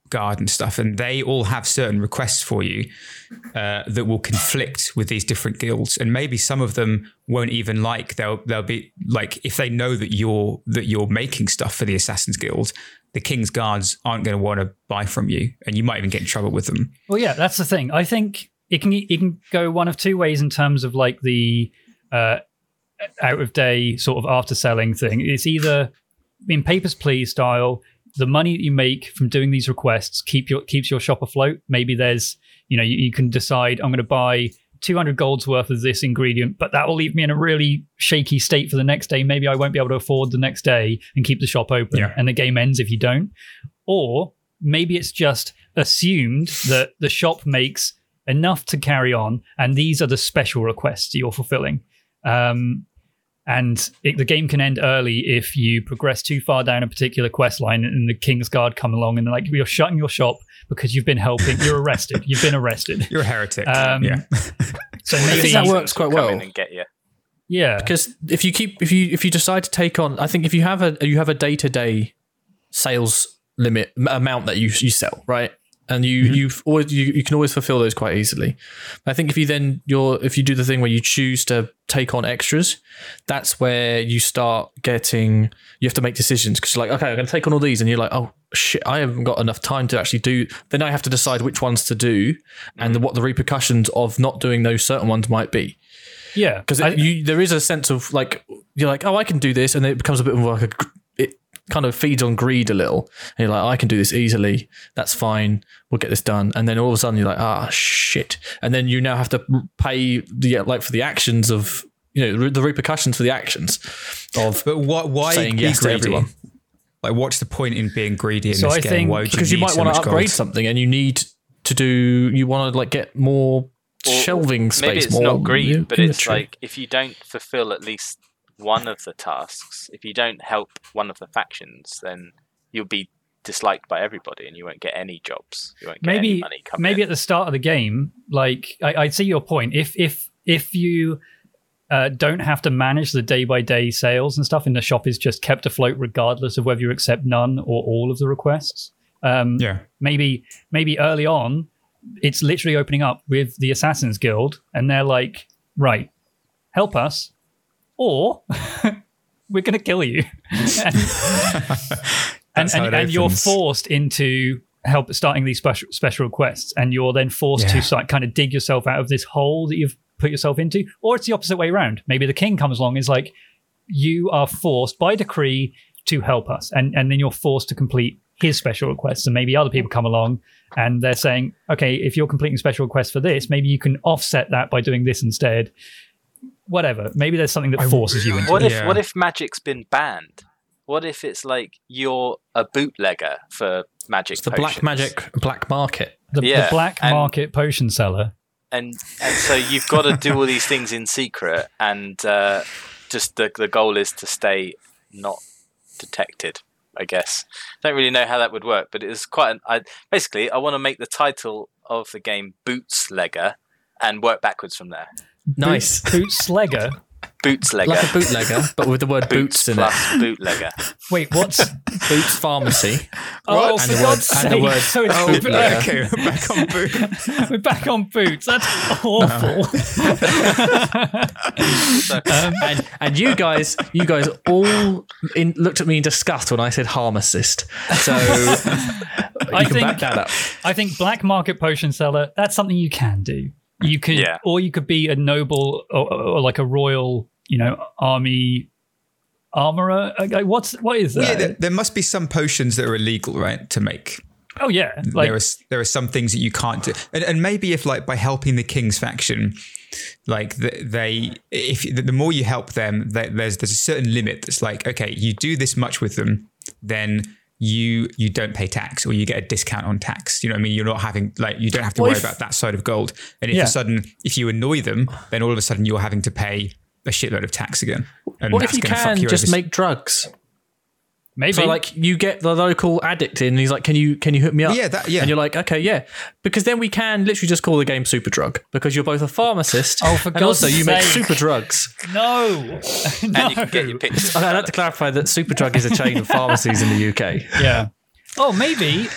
Guard and stuff, and they all have certain requests for you that will conflict with these different guilds, and maybe some of them won't even like. They'll be like, if they know that you're making stuff for the Assassin's Guild, the King's Guards aren't going to want to buy from you, and you might even get in trouble with them. Well, yeah, that's the thing. I think it can go one of two ways in terms of like the out of day sort of after selling thing. It's either in Papers, Please style. The money that you make from doing these requests keeps your shop afloat. Maybe there's, you can decide, I'm going to buy 200 gold's worth of this ingredient, but that will leave me in a really shaky state for the next day. Maybe I won't be able to afford the next day and keep the shop open, and the game ends if you don't. Or maybe it's just assumed that the shop makes enough to carry on, and these are the special requests you're fulfilling. And the game can end early if you progress too far down a particular quest line and the King's Guard come along and they're like, you're shutting your shop because you've been helping. You're arrested. You've been arrested. You're a heretic. So maybe that works quite well. And get you. Yeah, because if you decide to take on, I think if you have a day-to-day sales limit amount that you sell, right? And you can always fulfill those quite easily. But I think if you do the thing where you choose to take on extras, that's where you start you have to make decisions, because you're like, okay, I'm going to take on all these, and you're like, oh shit, I haven't got enough time to actually do. Then I have to decide which ones to do and what the repercussions of not doing those certain ones might be. Yeah, because there is a sense of like, you're like, oh, I can do this, and it becomes a bit more like it kind of feeds on greed a little, and you're like, I can do this easily, that's fine, we'll get this done. And then all of a sudden you're like, shit, and then you now have to pay for the actions of, the repercussions for the actions of. But why saying yes to everyone? Like, what's the point in being greedy in so this I game? think, why would because you might want to upgrade something, and you want to like get more shelving space. Maybe it's not greed, but it's like, if you don't fulfill at least one of the tasks, if you don't help one of the factions, then you'll be disliked by everybody and you won't get any jobs. You won't get any money coming maybe in. At the start of the game, like I see your point. If you don't have to manage the day-by-day sales and stuff, and the shop is just kept afloat regardless of whether you accept none or all of the requests, maybe early on it's literally opening up with the Assassin's Guild, and they're like, right, help us, or we're going to kill you. and you're forced into starting these special requests, and you're then forced to kind of dig yourself out of this hole that you've put yourself into. Or it's the opposite way around. Maybe the king comes along and is like, you are forced by decree to help us, and then you're forced to complete his special requests. And maybe other people come along and they're saying, okay, if you're completing special requests for this, maybe you can offset that by doing this instead. Whatever. Maybe there's something that forces you into it. What if magic's been banned? What if it's like you're a bootlegger for magic? It's the black market. The black market potion seller. And so you've got to do all these things in secret, and just the goal is to stay not detected, I guess. Don't really know how that would work, but it is quite I want to make the title of the game Bootslegger and work backwards from there. Nice. Bootslegger? Bootslegger. Like a bootlegger, but with the word boots in it. Bootlegger. Wait, what's Boots Pharmacy? Oh, for God's sake. And the word okay, we're back on boots. We're back on boots. That's awful. And you guys all looked at me in disgust when I said pharmacist. So you can back that up. I think black market potion seller, that's something you can do. You could, or you could be a noble or like a royal, army armorer. What is that? Yeah, there must be some potions that are illegal, right, to make. Oh yeah, there are some things that you can't do, and maybe if like by helping the king's faction, like the more you help them, there's a certain limit that's like, okay, you do this much with them, then you don't pay tax, or you get a discount on tax. You know what I mean? You're not having you don't have to worry about that side of gold. And if you annoy them, then all of a sudden you're having to pay a shitload of tax again. And what if you can just make drugs? Maybe. So you get the local addict in, and he's like, "Can you hook me up?" Yeah. And you're like, "Okay, yeah," because then we can literally just call the game Super Drug, because you're both a pharmacist. Oh, for God's sake! You make super drugs. No. And you can get your pictures. I'd like to clarify that Super Drug is a chain of pharmacies in the UK. Yeah. Oh, maybe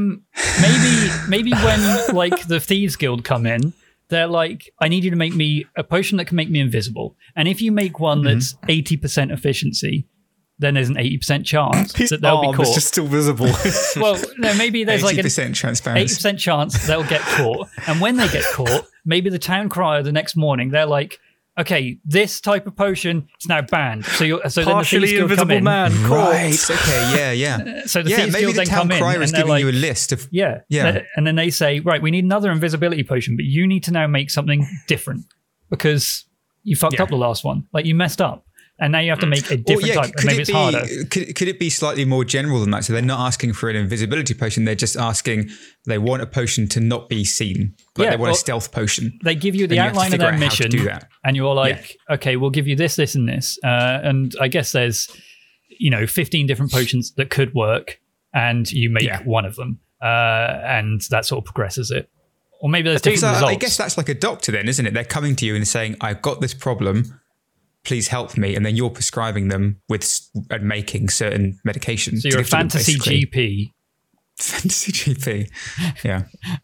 when like the Thieves Guild come in, they're like, I need you to make me a potion that can make me invisible. And if you make one that's 80% efficiency, then there's an 80% chance that they'll be caught. It's just still visible. Well, no, maybe there's like an 80% transparency. 80% chance they'll get caught. And when they get caught, maybe the town crier the next morning, they're like, okay, this type of potion is now banned. So partially then the invisible man caught. Right. Okay. Yeah. So the Thieves Guild then come in, crier is giving you a list of yeah. And then they say, right, we need another invisibility potion, but you need to now make something different because you fucked up the last one. Like you messed up. And now you have to make a different type. And maybe it's harder. Could it be slightly more general than that? So they're not asking for an invisibility potion. They're just asking, they want a potion to not be seen. Like they want a stealth potion. They give you the outline of their mission. And you're like, okay, we'll give you this, this, and this. And I guess there's, 15 different potions that could work. And you make one of them. And that sort of progresses it. Or maybe there's different results. I guess that's like a doctor then, isn't it? They're coming to you and saying, I've got this problem. Please help me, and then you're prescribing them and making certain medications. So you're a fantasy GP. Fantasy GP, yeah.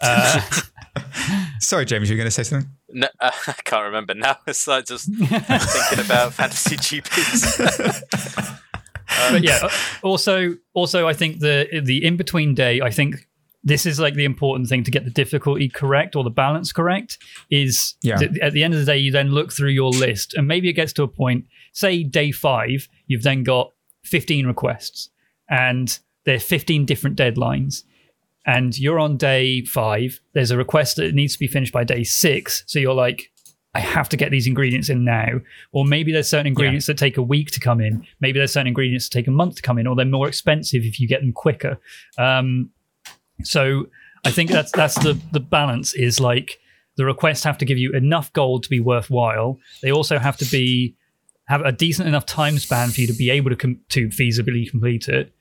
Sorry, James, you were going to say something? No, I can't remember now. It's like just thinking about fantasy GPs. But yeah, also, I think the in between day, I think. This is like the important thing to get the difficulty correct or the balance correct is at the end of the day, you then look through your list and maybe it gets to a point, say day 5, you've then got 15 requests and there are 15 different deadlines and you're on day 5. There's a request that needs to be finished by day 6. So you're like, I have to get these ingredients in now. Or maybe there's certain ingredients that take a week to come in. Maybe there's certain ingredients that take a month to come in, or they're more expensive if you get them quicker. So I think that's the balance is like the requests have to give you enough gold to be worthwhile. They also have to have a decent enough time span for you to be able to feasibly complete it.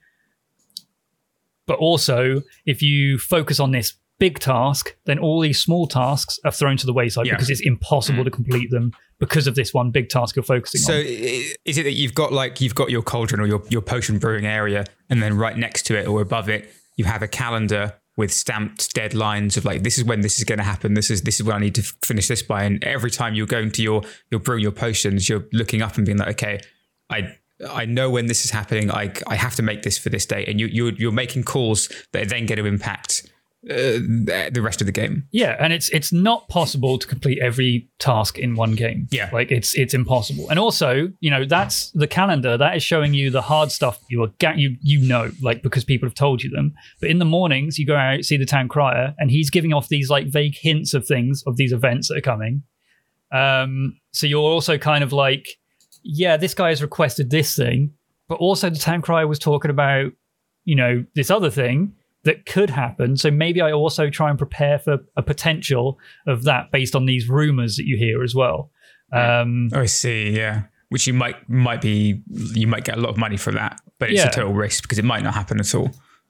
But also, if you focus on this big task, then all these small tasks are thrown to the wayside because it's impossible to complete them because of this one big task you're focusing on. So is it that you've got your cauldron or your potion brewing area, and then right next to it or above it, you have a calendar with stamped deadlines of like, this is when this is going to happen. This is when I need to finish this by. And every time you're going to your brewing your potions, you're looking up and being like, okay, I know when this is happening. I have to make this for this date. And you're making calls that are then going to impact the rest of the game. Yeah, and it's not possible to complete every task in one game. Yeah, like it's impossible. And also, that's the calendar that is showing you the hard stuff like because people have told you them. But in the mornings, you go out, see the town crier, and he's giving off these like vague hints of things of these events that are coming. So you're also kind of like, yeah, this guy has requested this thing, but also the town crier was talking about, this other thing that could happen. So maybe I also try and prepare for a potential of that based on these rumors that you hear as well. I see. Yeah. Which you might get a lot of money for that, but it's a total risk because it might not happen at all.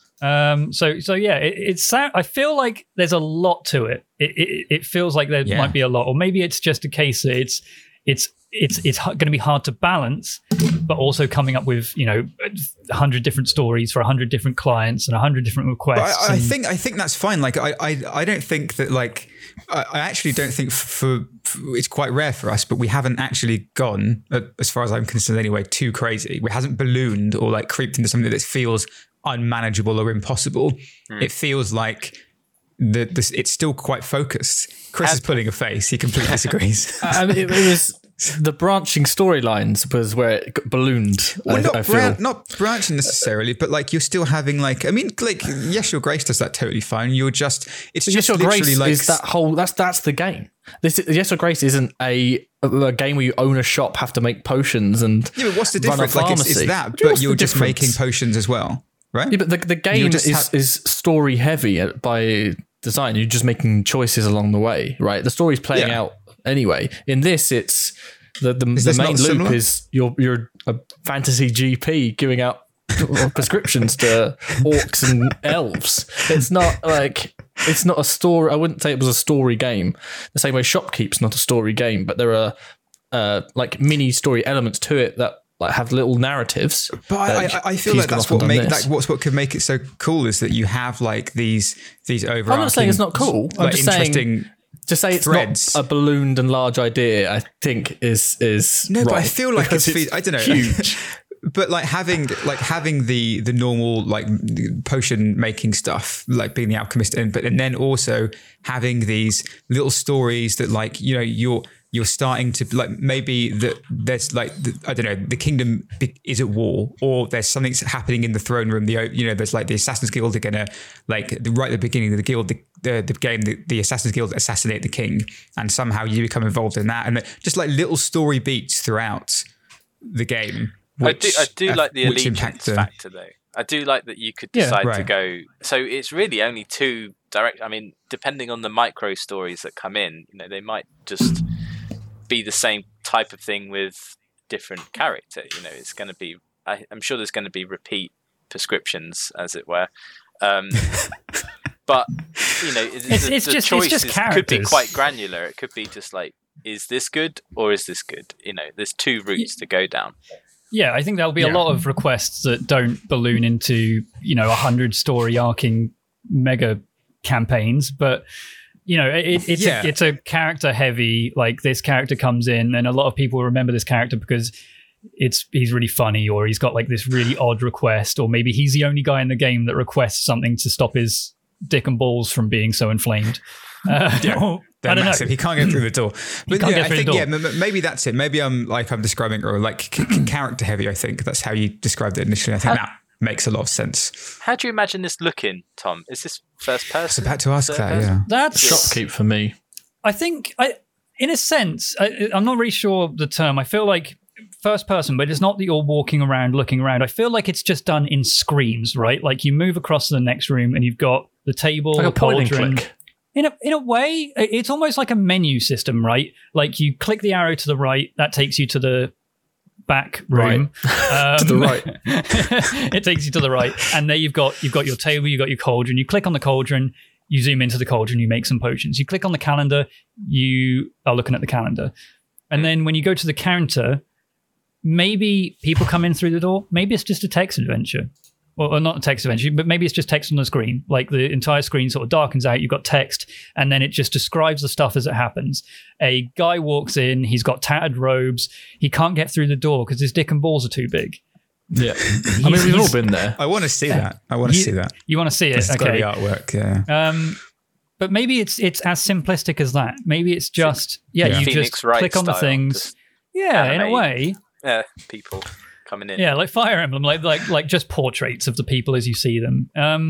So yeah, it's I feel like there's a lot to it. It feels like there might be a lot, or maybe it's just a case that it's going to be hard to balance, but also coming up with 100 different stories for 100 different clients and 100 different requests. I think that's fine. Like I don't think that like I actually don't think for it's quite rare for us, but we haven't actually gone, as far as I'm concerned anyway, too crazy. We hasn't ballooned or like creeped into something that feels unmanageable or impossible. It feels like it's still quite focused. Chris is pulling a face. He completely disagrees. I mean, it was the branching storylines was where it got ballooned. Well, not branching necessarily, but like you're still having like, I mean, like Yes, Your Grace does that totally fine. You're just, it's just Yes, Your literally Grace like is that whole. That's the game. Yes, Your Grace isn't a game where you own a shop, have to make potions and but what's the difference? Like it's that, but you're just making potions as well, right? Yeah, but the game is story heavy by design. You're just making choices along the way, right? The story's playing out anyway. In this, it's the main loop is you're a fantasy GP giving out prescriptions to orcs and elves. It's not a story. I wouldn't say it was a story game. The same way Shopkeep's not a story game, but there are like mini story elements to it that like have little narratives. But I feel like that's what could make it so cool is that you have like these overarching. I'm not saying it's not cool. I'm just saying. To say it's threads. Not a ballooned and large idea, I think is no, wrong, but I feel like it's I don't know, huge. But like having the normal like potion making stuff, like being the alchemist, and then also having these little stories that like you're starting to like maybe that there's like I don't know, the kingdom is at war, or there's something happening in the throne room. There's like the Assassin's Guild are gonna like right at the beginning of the guild, the game, the Assassin's Guild assassinate the king, and somehow you become involved in that, and just like little story beats throughout the game. I do like the allegiance factor though. I do like that you could decide to go. So it's really only two direct. I mean, depending on the micro stories that come in, they might just be the same type of thing with different character. It's going to be. I'm sure there's going to be repeat prescriptions, as it were. But the choices could be quite granular. It could be just like, is this good or is this good? There's two routes to go down. Yeah, I think there'll be a lot of requests that don't balloon into 100 story arcing mega campaigns, but it's a character heavy. Like this character comes in, and a lot of people remember this character because he's really funny, or he's got like this really odd request, or maybe he's the only guy in the game that requests something to stop his dick and balls from being so inflamed. They're massive. He can't get through the door. But I think maybe that's it. Maybe I'm describing it, or like character heavy. I think that's how you described it initially. I think that makes a lot of sense. How do you imagine this looking, Tom? Is this first person? I was about to ask that. Yeah, that's shopkeep for me. I think, in a sense, I'm not really sure the term. I feel like first person, but it's not that you're walking around, looking around. I feel like it's just done in screens, right? Like you move across to the next room, and you've got the table, like the a point cauldron. and click. In a way, it's almost like a menu system, right? Like you click the arrow to the right, that takes you to the back room. Right. To the right. It takes you to the right. And there you've got your table, you've got your cauldron. You click on the cauldron, you zoom into the cauldron, you make some potions. You click on the calendar, you are looking at the calendar. And then when you go to the counter, maybe people come in through the door. Maybe it's just a text adventure. Or not a text adventure, but maybe it's just text on the screen. Like the entire screen sort of darkens out, you've got text, and then it just describes the stuff as it happens. A guy walks in, he's got tattered robes, he can't get through the door because his dick and balls are too big. Yeah. I mean, we've all been there. I want to see that. I want to see that. You want to see it? It's okay. got the artwork, yeah. But maybe it's as simplistic as that. Maybe it's just, you just click on the things. Yeah, in a way. Yeah, people coming in. Yeah, like Fire Emblem, like just portraits of the people as you see them.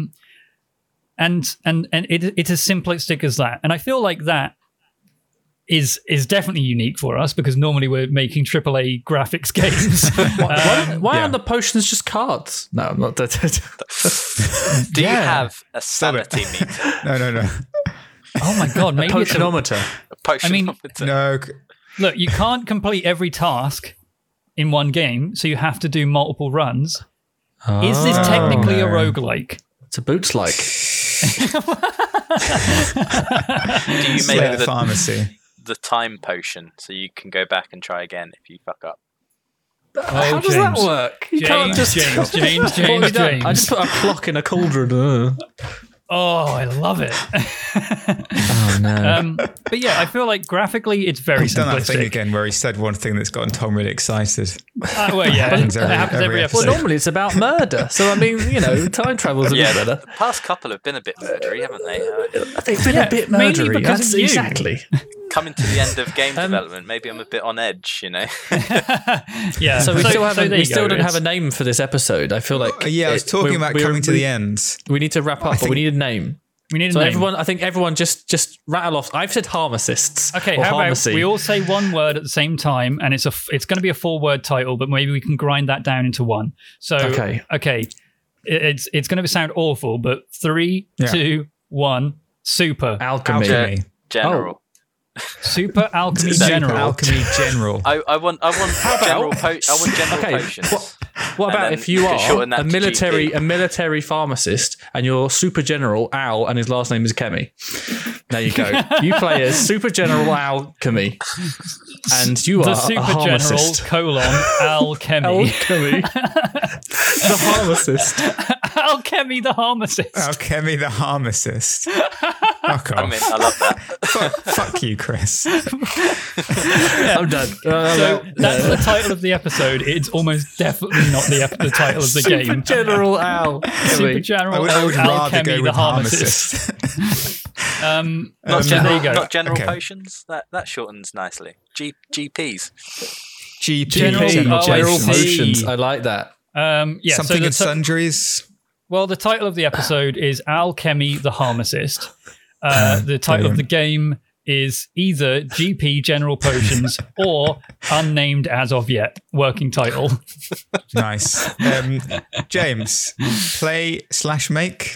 And it's as simplistic as that. And I feel like that is definitely unique for us, because normally we're making AAA graphics games. Why aren't the potions just cards? No, I'm not. Do you have a sanity meter? No. Oh my god, maybe a potionometer. A potionometer. No. Look, you can't complete every task in one game, so you have to do multiple runs. Is this technically a roguelike? It's a boots-like. Do you make the pharmacy the time potion so you can go back and try again if you fuck up? How does that work? You can't just James. I just put a clock in a cauldron. Oh, I love it. Oh, no. But yeah, I feel like graphically it's very He's simplistic. done that thing again where he said one thing that's gotten Tom really excited. Well, yeah. Happens every episode. Well, normally it's about murder. So, I mean, time travel's a bit better. The past couple have been a bit murdery, haven't they? They've been a bit murdery. That's exactly. Coming to the end of game development, maybe I'm a bit on edge, Yeah. So we still don't have a name for this episode. I feel like I was talking about coming to the end. We need to wrap up, but we need a name. We need a name. I think everyone just rattle off. I've said harmacists. Okay, how about we all say one word at the same time, and it's going to be a 4-word title, but maybe we can grind that down into one. So okay, it's going to sound awful, but 3, 2, 1. Super alchemy general. Super alchemy general. Alchemy general. I want general potions. What about if you are a military pharmacist and you're Super General Al and his last name is Kemi? There you go. You play as Super General Al Kemi. And you are Super a pharmacist. General Al Kemi. Al Kemi. The pharmacist. Al Kemi the pharmacist. Al Kemi the pharmacist. Fuck off. I mean, I love that. Fuck you, Chris. I'm done. So that's the title of the episode. It's almost definitely not the title of the game. Super General Al. Super General I would Al rather go Kemi the with pharmacist. Not general potions. That shortens nicely. GPs. General potions. I like that. Something in sundries. Well, the title of the episode is Al Kemi the Pharmacist. The title of the game is either GP General Potions or Unnamed As of Yet. Working title. Nice. James, play/make?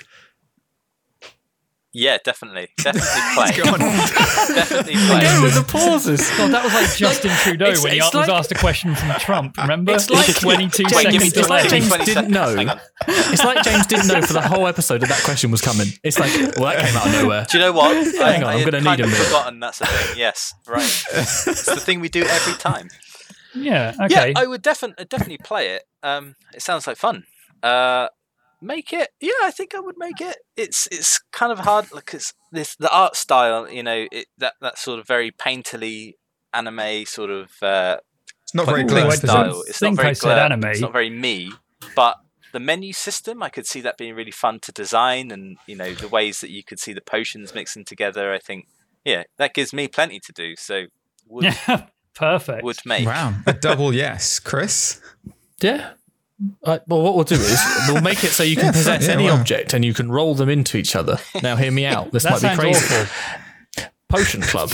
Yeah, definitely play. Go on. Definitely play. Go with the pauses. God, that was like Justin Trudeau when he was asked a question from Trump. Remember? It's like 22 James, seconds it's like delay. James didn't know. It's like James didn't know for the whole episode that question was coming. It's like, well, that came out of nowhere. Do you know what? Hang on, I'm going to need him. Forgotten that's a thing. Yes, right. It's the thing we do every time. Yeah. Okay. Yeah, I would definitely play it. It sounds like fun. Make it? Yeah, I think I would make it. It's kind of hard because the art style, that sort of very painterly anime sort of. It's not very clear style. It's not very anime. It's not very me. But the menu system, I could see that being really fun to design, and the ways that you could see the potions mixing together. I think, that gives me plenty to do. So, perfect. Would make. Wow, a double yes, Chris. Yeah. Well, what we'll do is we'll make it so you can possess any object and you can roll them into each other. Now, hear me out. This might be crazy. Awful. Potion Club.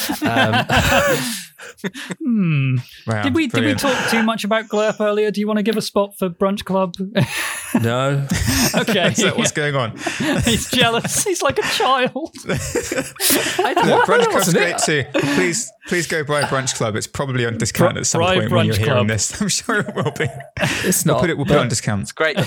Wow, Did we talk too much about Glurp earlier? Do you want to give a spot for Brunch Club? No. Okay. So what's going on? He's jealous. He's like a child. Brunch Club's great too. Please go buy Brunch Club. It's probably on discount at some point when you're hearing this. I'm sure it will be. It's not. We'll put it on discount. It's great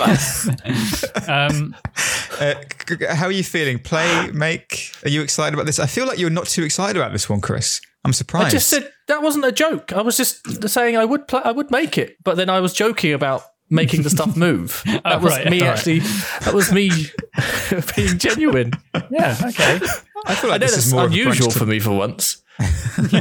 fun. How are you feeling? Play, make? Are you excited about this? I feel like you're not too excited about this one, Chris. I'm surprised. I just said that wasn't a joke. I was just saying I would make it, but then I was joking about making the stuff move. That was me being genuine. Yeah, okay. I feel like this is is more unusual for me for once. And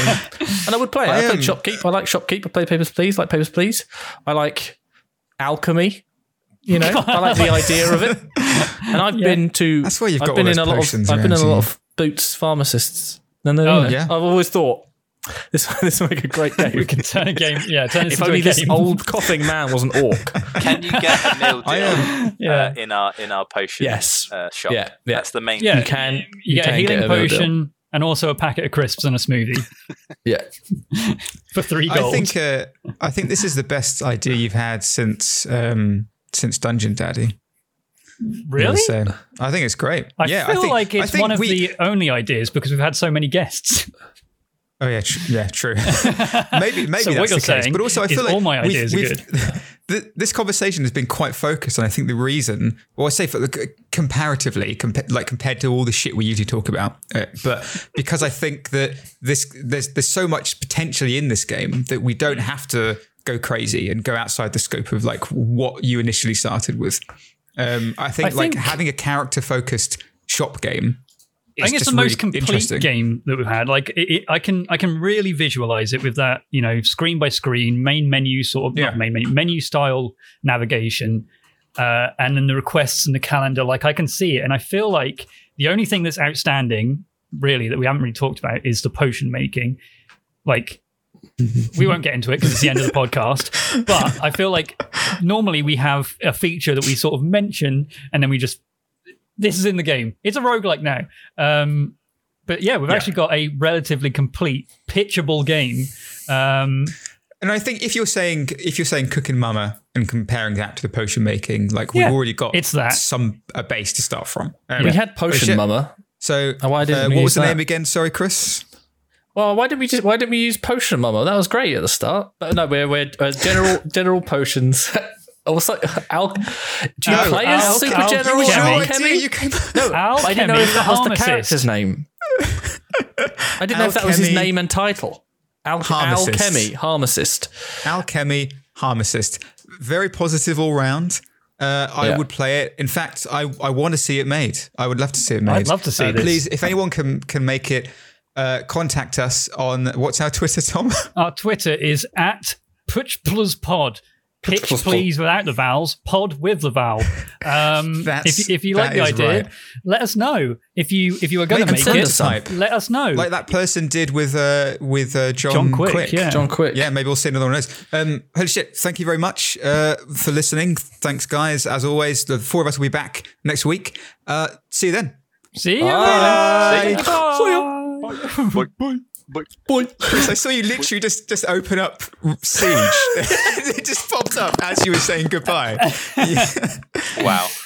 I would play it. I played Shopkeep. I like Shopkeep. I play Papers, Please. Like Papers, Please. I like Alchemy. I like the idea of it. And I've been to. That's why you've got I've been all in those potions. I've been in a lot of Boots pharmacists. I've always thought this would make a great game. We can turn a game. Yeah, turn if only this old coughing man was an orc. Can you get a meal deal in our potion shop? Yeah, that's the main. Yeah, thing. You get a healing potion and also a packet of crisps and a smoothie. Yeah, for 3 gold. I think this is the best idea you've had since Dungeon Daddy. Really? So I think it's great. I feel like it's one of the only ideas because we've had so many guests. Oh yeah, true. maybe so that's what you're the case. saying But also, I feel like all my ideas are good. This conversation has been quite focused, and I think the reason, well, I say comparatively, compared to all the shit we usually talk about, but because I think that there's so much potentially in this game that we don't have to go crazy and go outside the scope of like what you initially started with. I think having a character-focused shop game. I think it's the most complete game that we've had. Like I can really visualize it with that, screen by screen, main menu not main menu style navigation, and then the requests and the calendar. Like I can see it, and I feel like the only thing that's outstanding, really, that we haven't really talked about is the potion making. Like we won't get into it because it's the end of the podcast. But I feel like normally we have a feature that we sort of mention, and then we just. This is in the game. It's a roguelike now. But yeah, we've actually got a relatively complete, pitchable game. And I think if you're saying Cooking Mama and comparing that to the potion making, like we've already got a base to start from. We had Potion Mama. So why didn't what was the name again? Sorry, Chris. Well, why didn't we use Potion Mama? That was great at the start. But no, we're general potions. Also, do you play as Super General Alchemy? No, I didn't know if that was the character's name. I didn't know if that was his name and title. Alchemy, Harmacist. Alchemy, Harmacist. Very positive all round. I would play it. In fact, I want to see it made. I would love to see it made. I'd love to see this. Please, if anyone can make it, contact us on, what's our Twitter, Tom? Our Twitter is @PutchPlusPod. Pitch, please, without the vowels. Pod with the vowel. If you like the idea, let us know. If you are going to make it, let us know. Like that person did with John Quick. Yeah. John Quick. Yeah, maybe we'll see another one of those. Holy shit! Thank you very much for listening. Thanks, guys. As always, the four of us will be back next week. See you then. See you. Bye. Bye. Boy. Chris, I saw you literally just open up Siege. It just popped up as you were saying goodbye. Wow.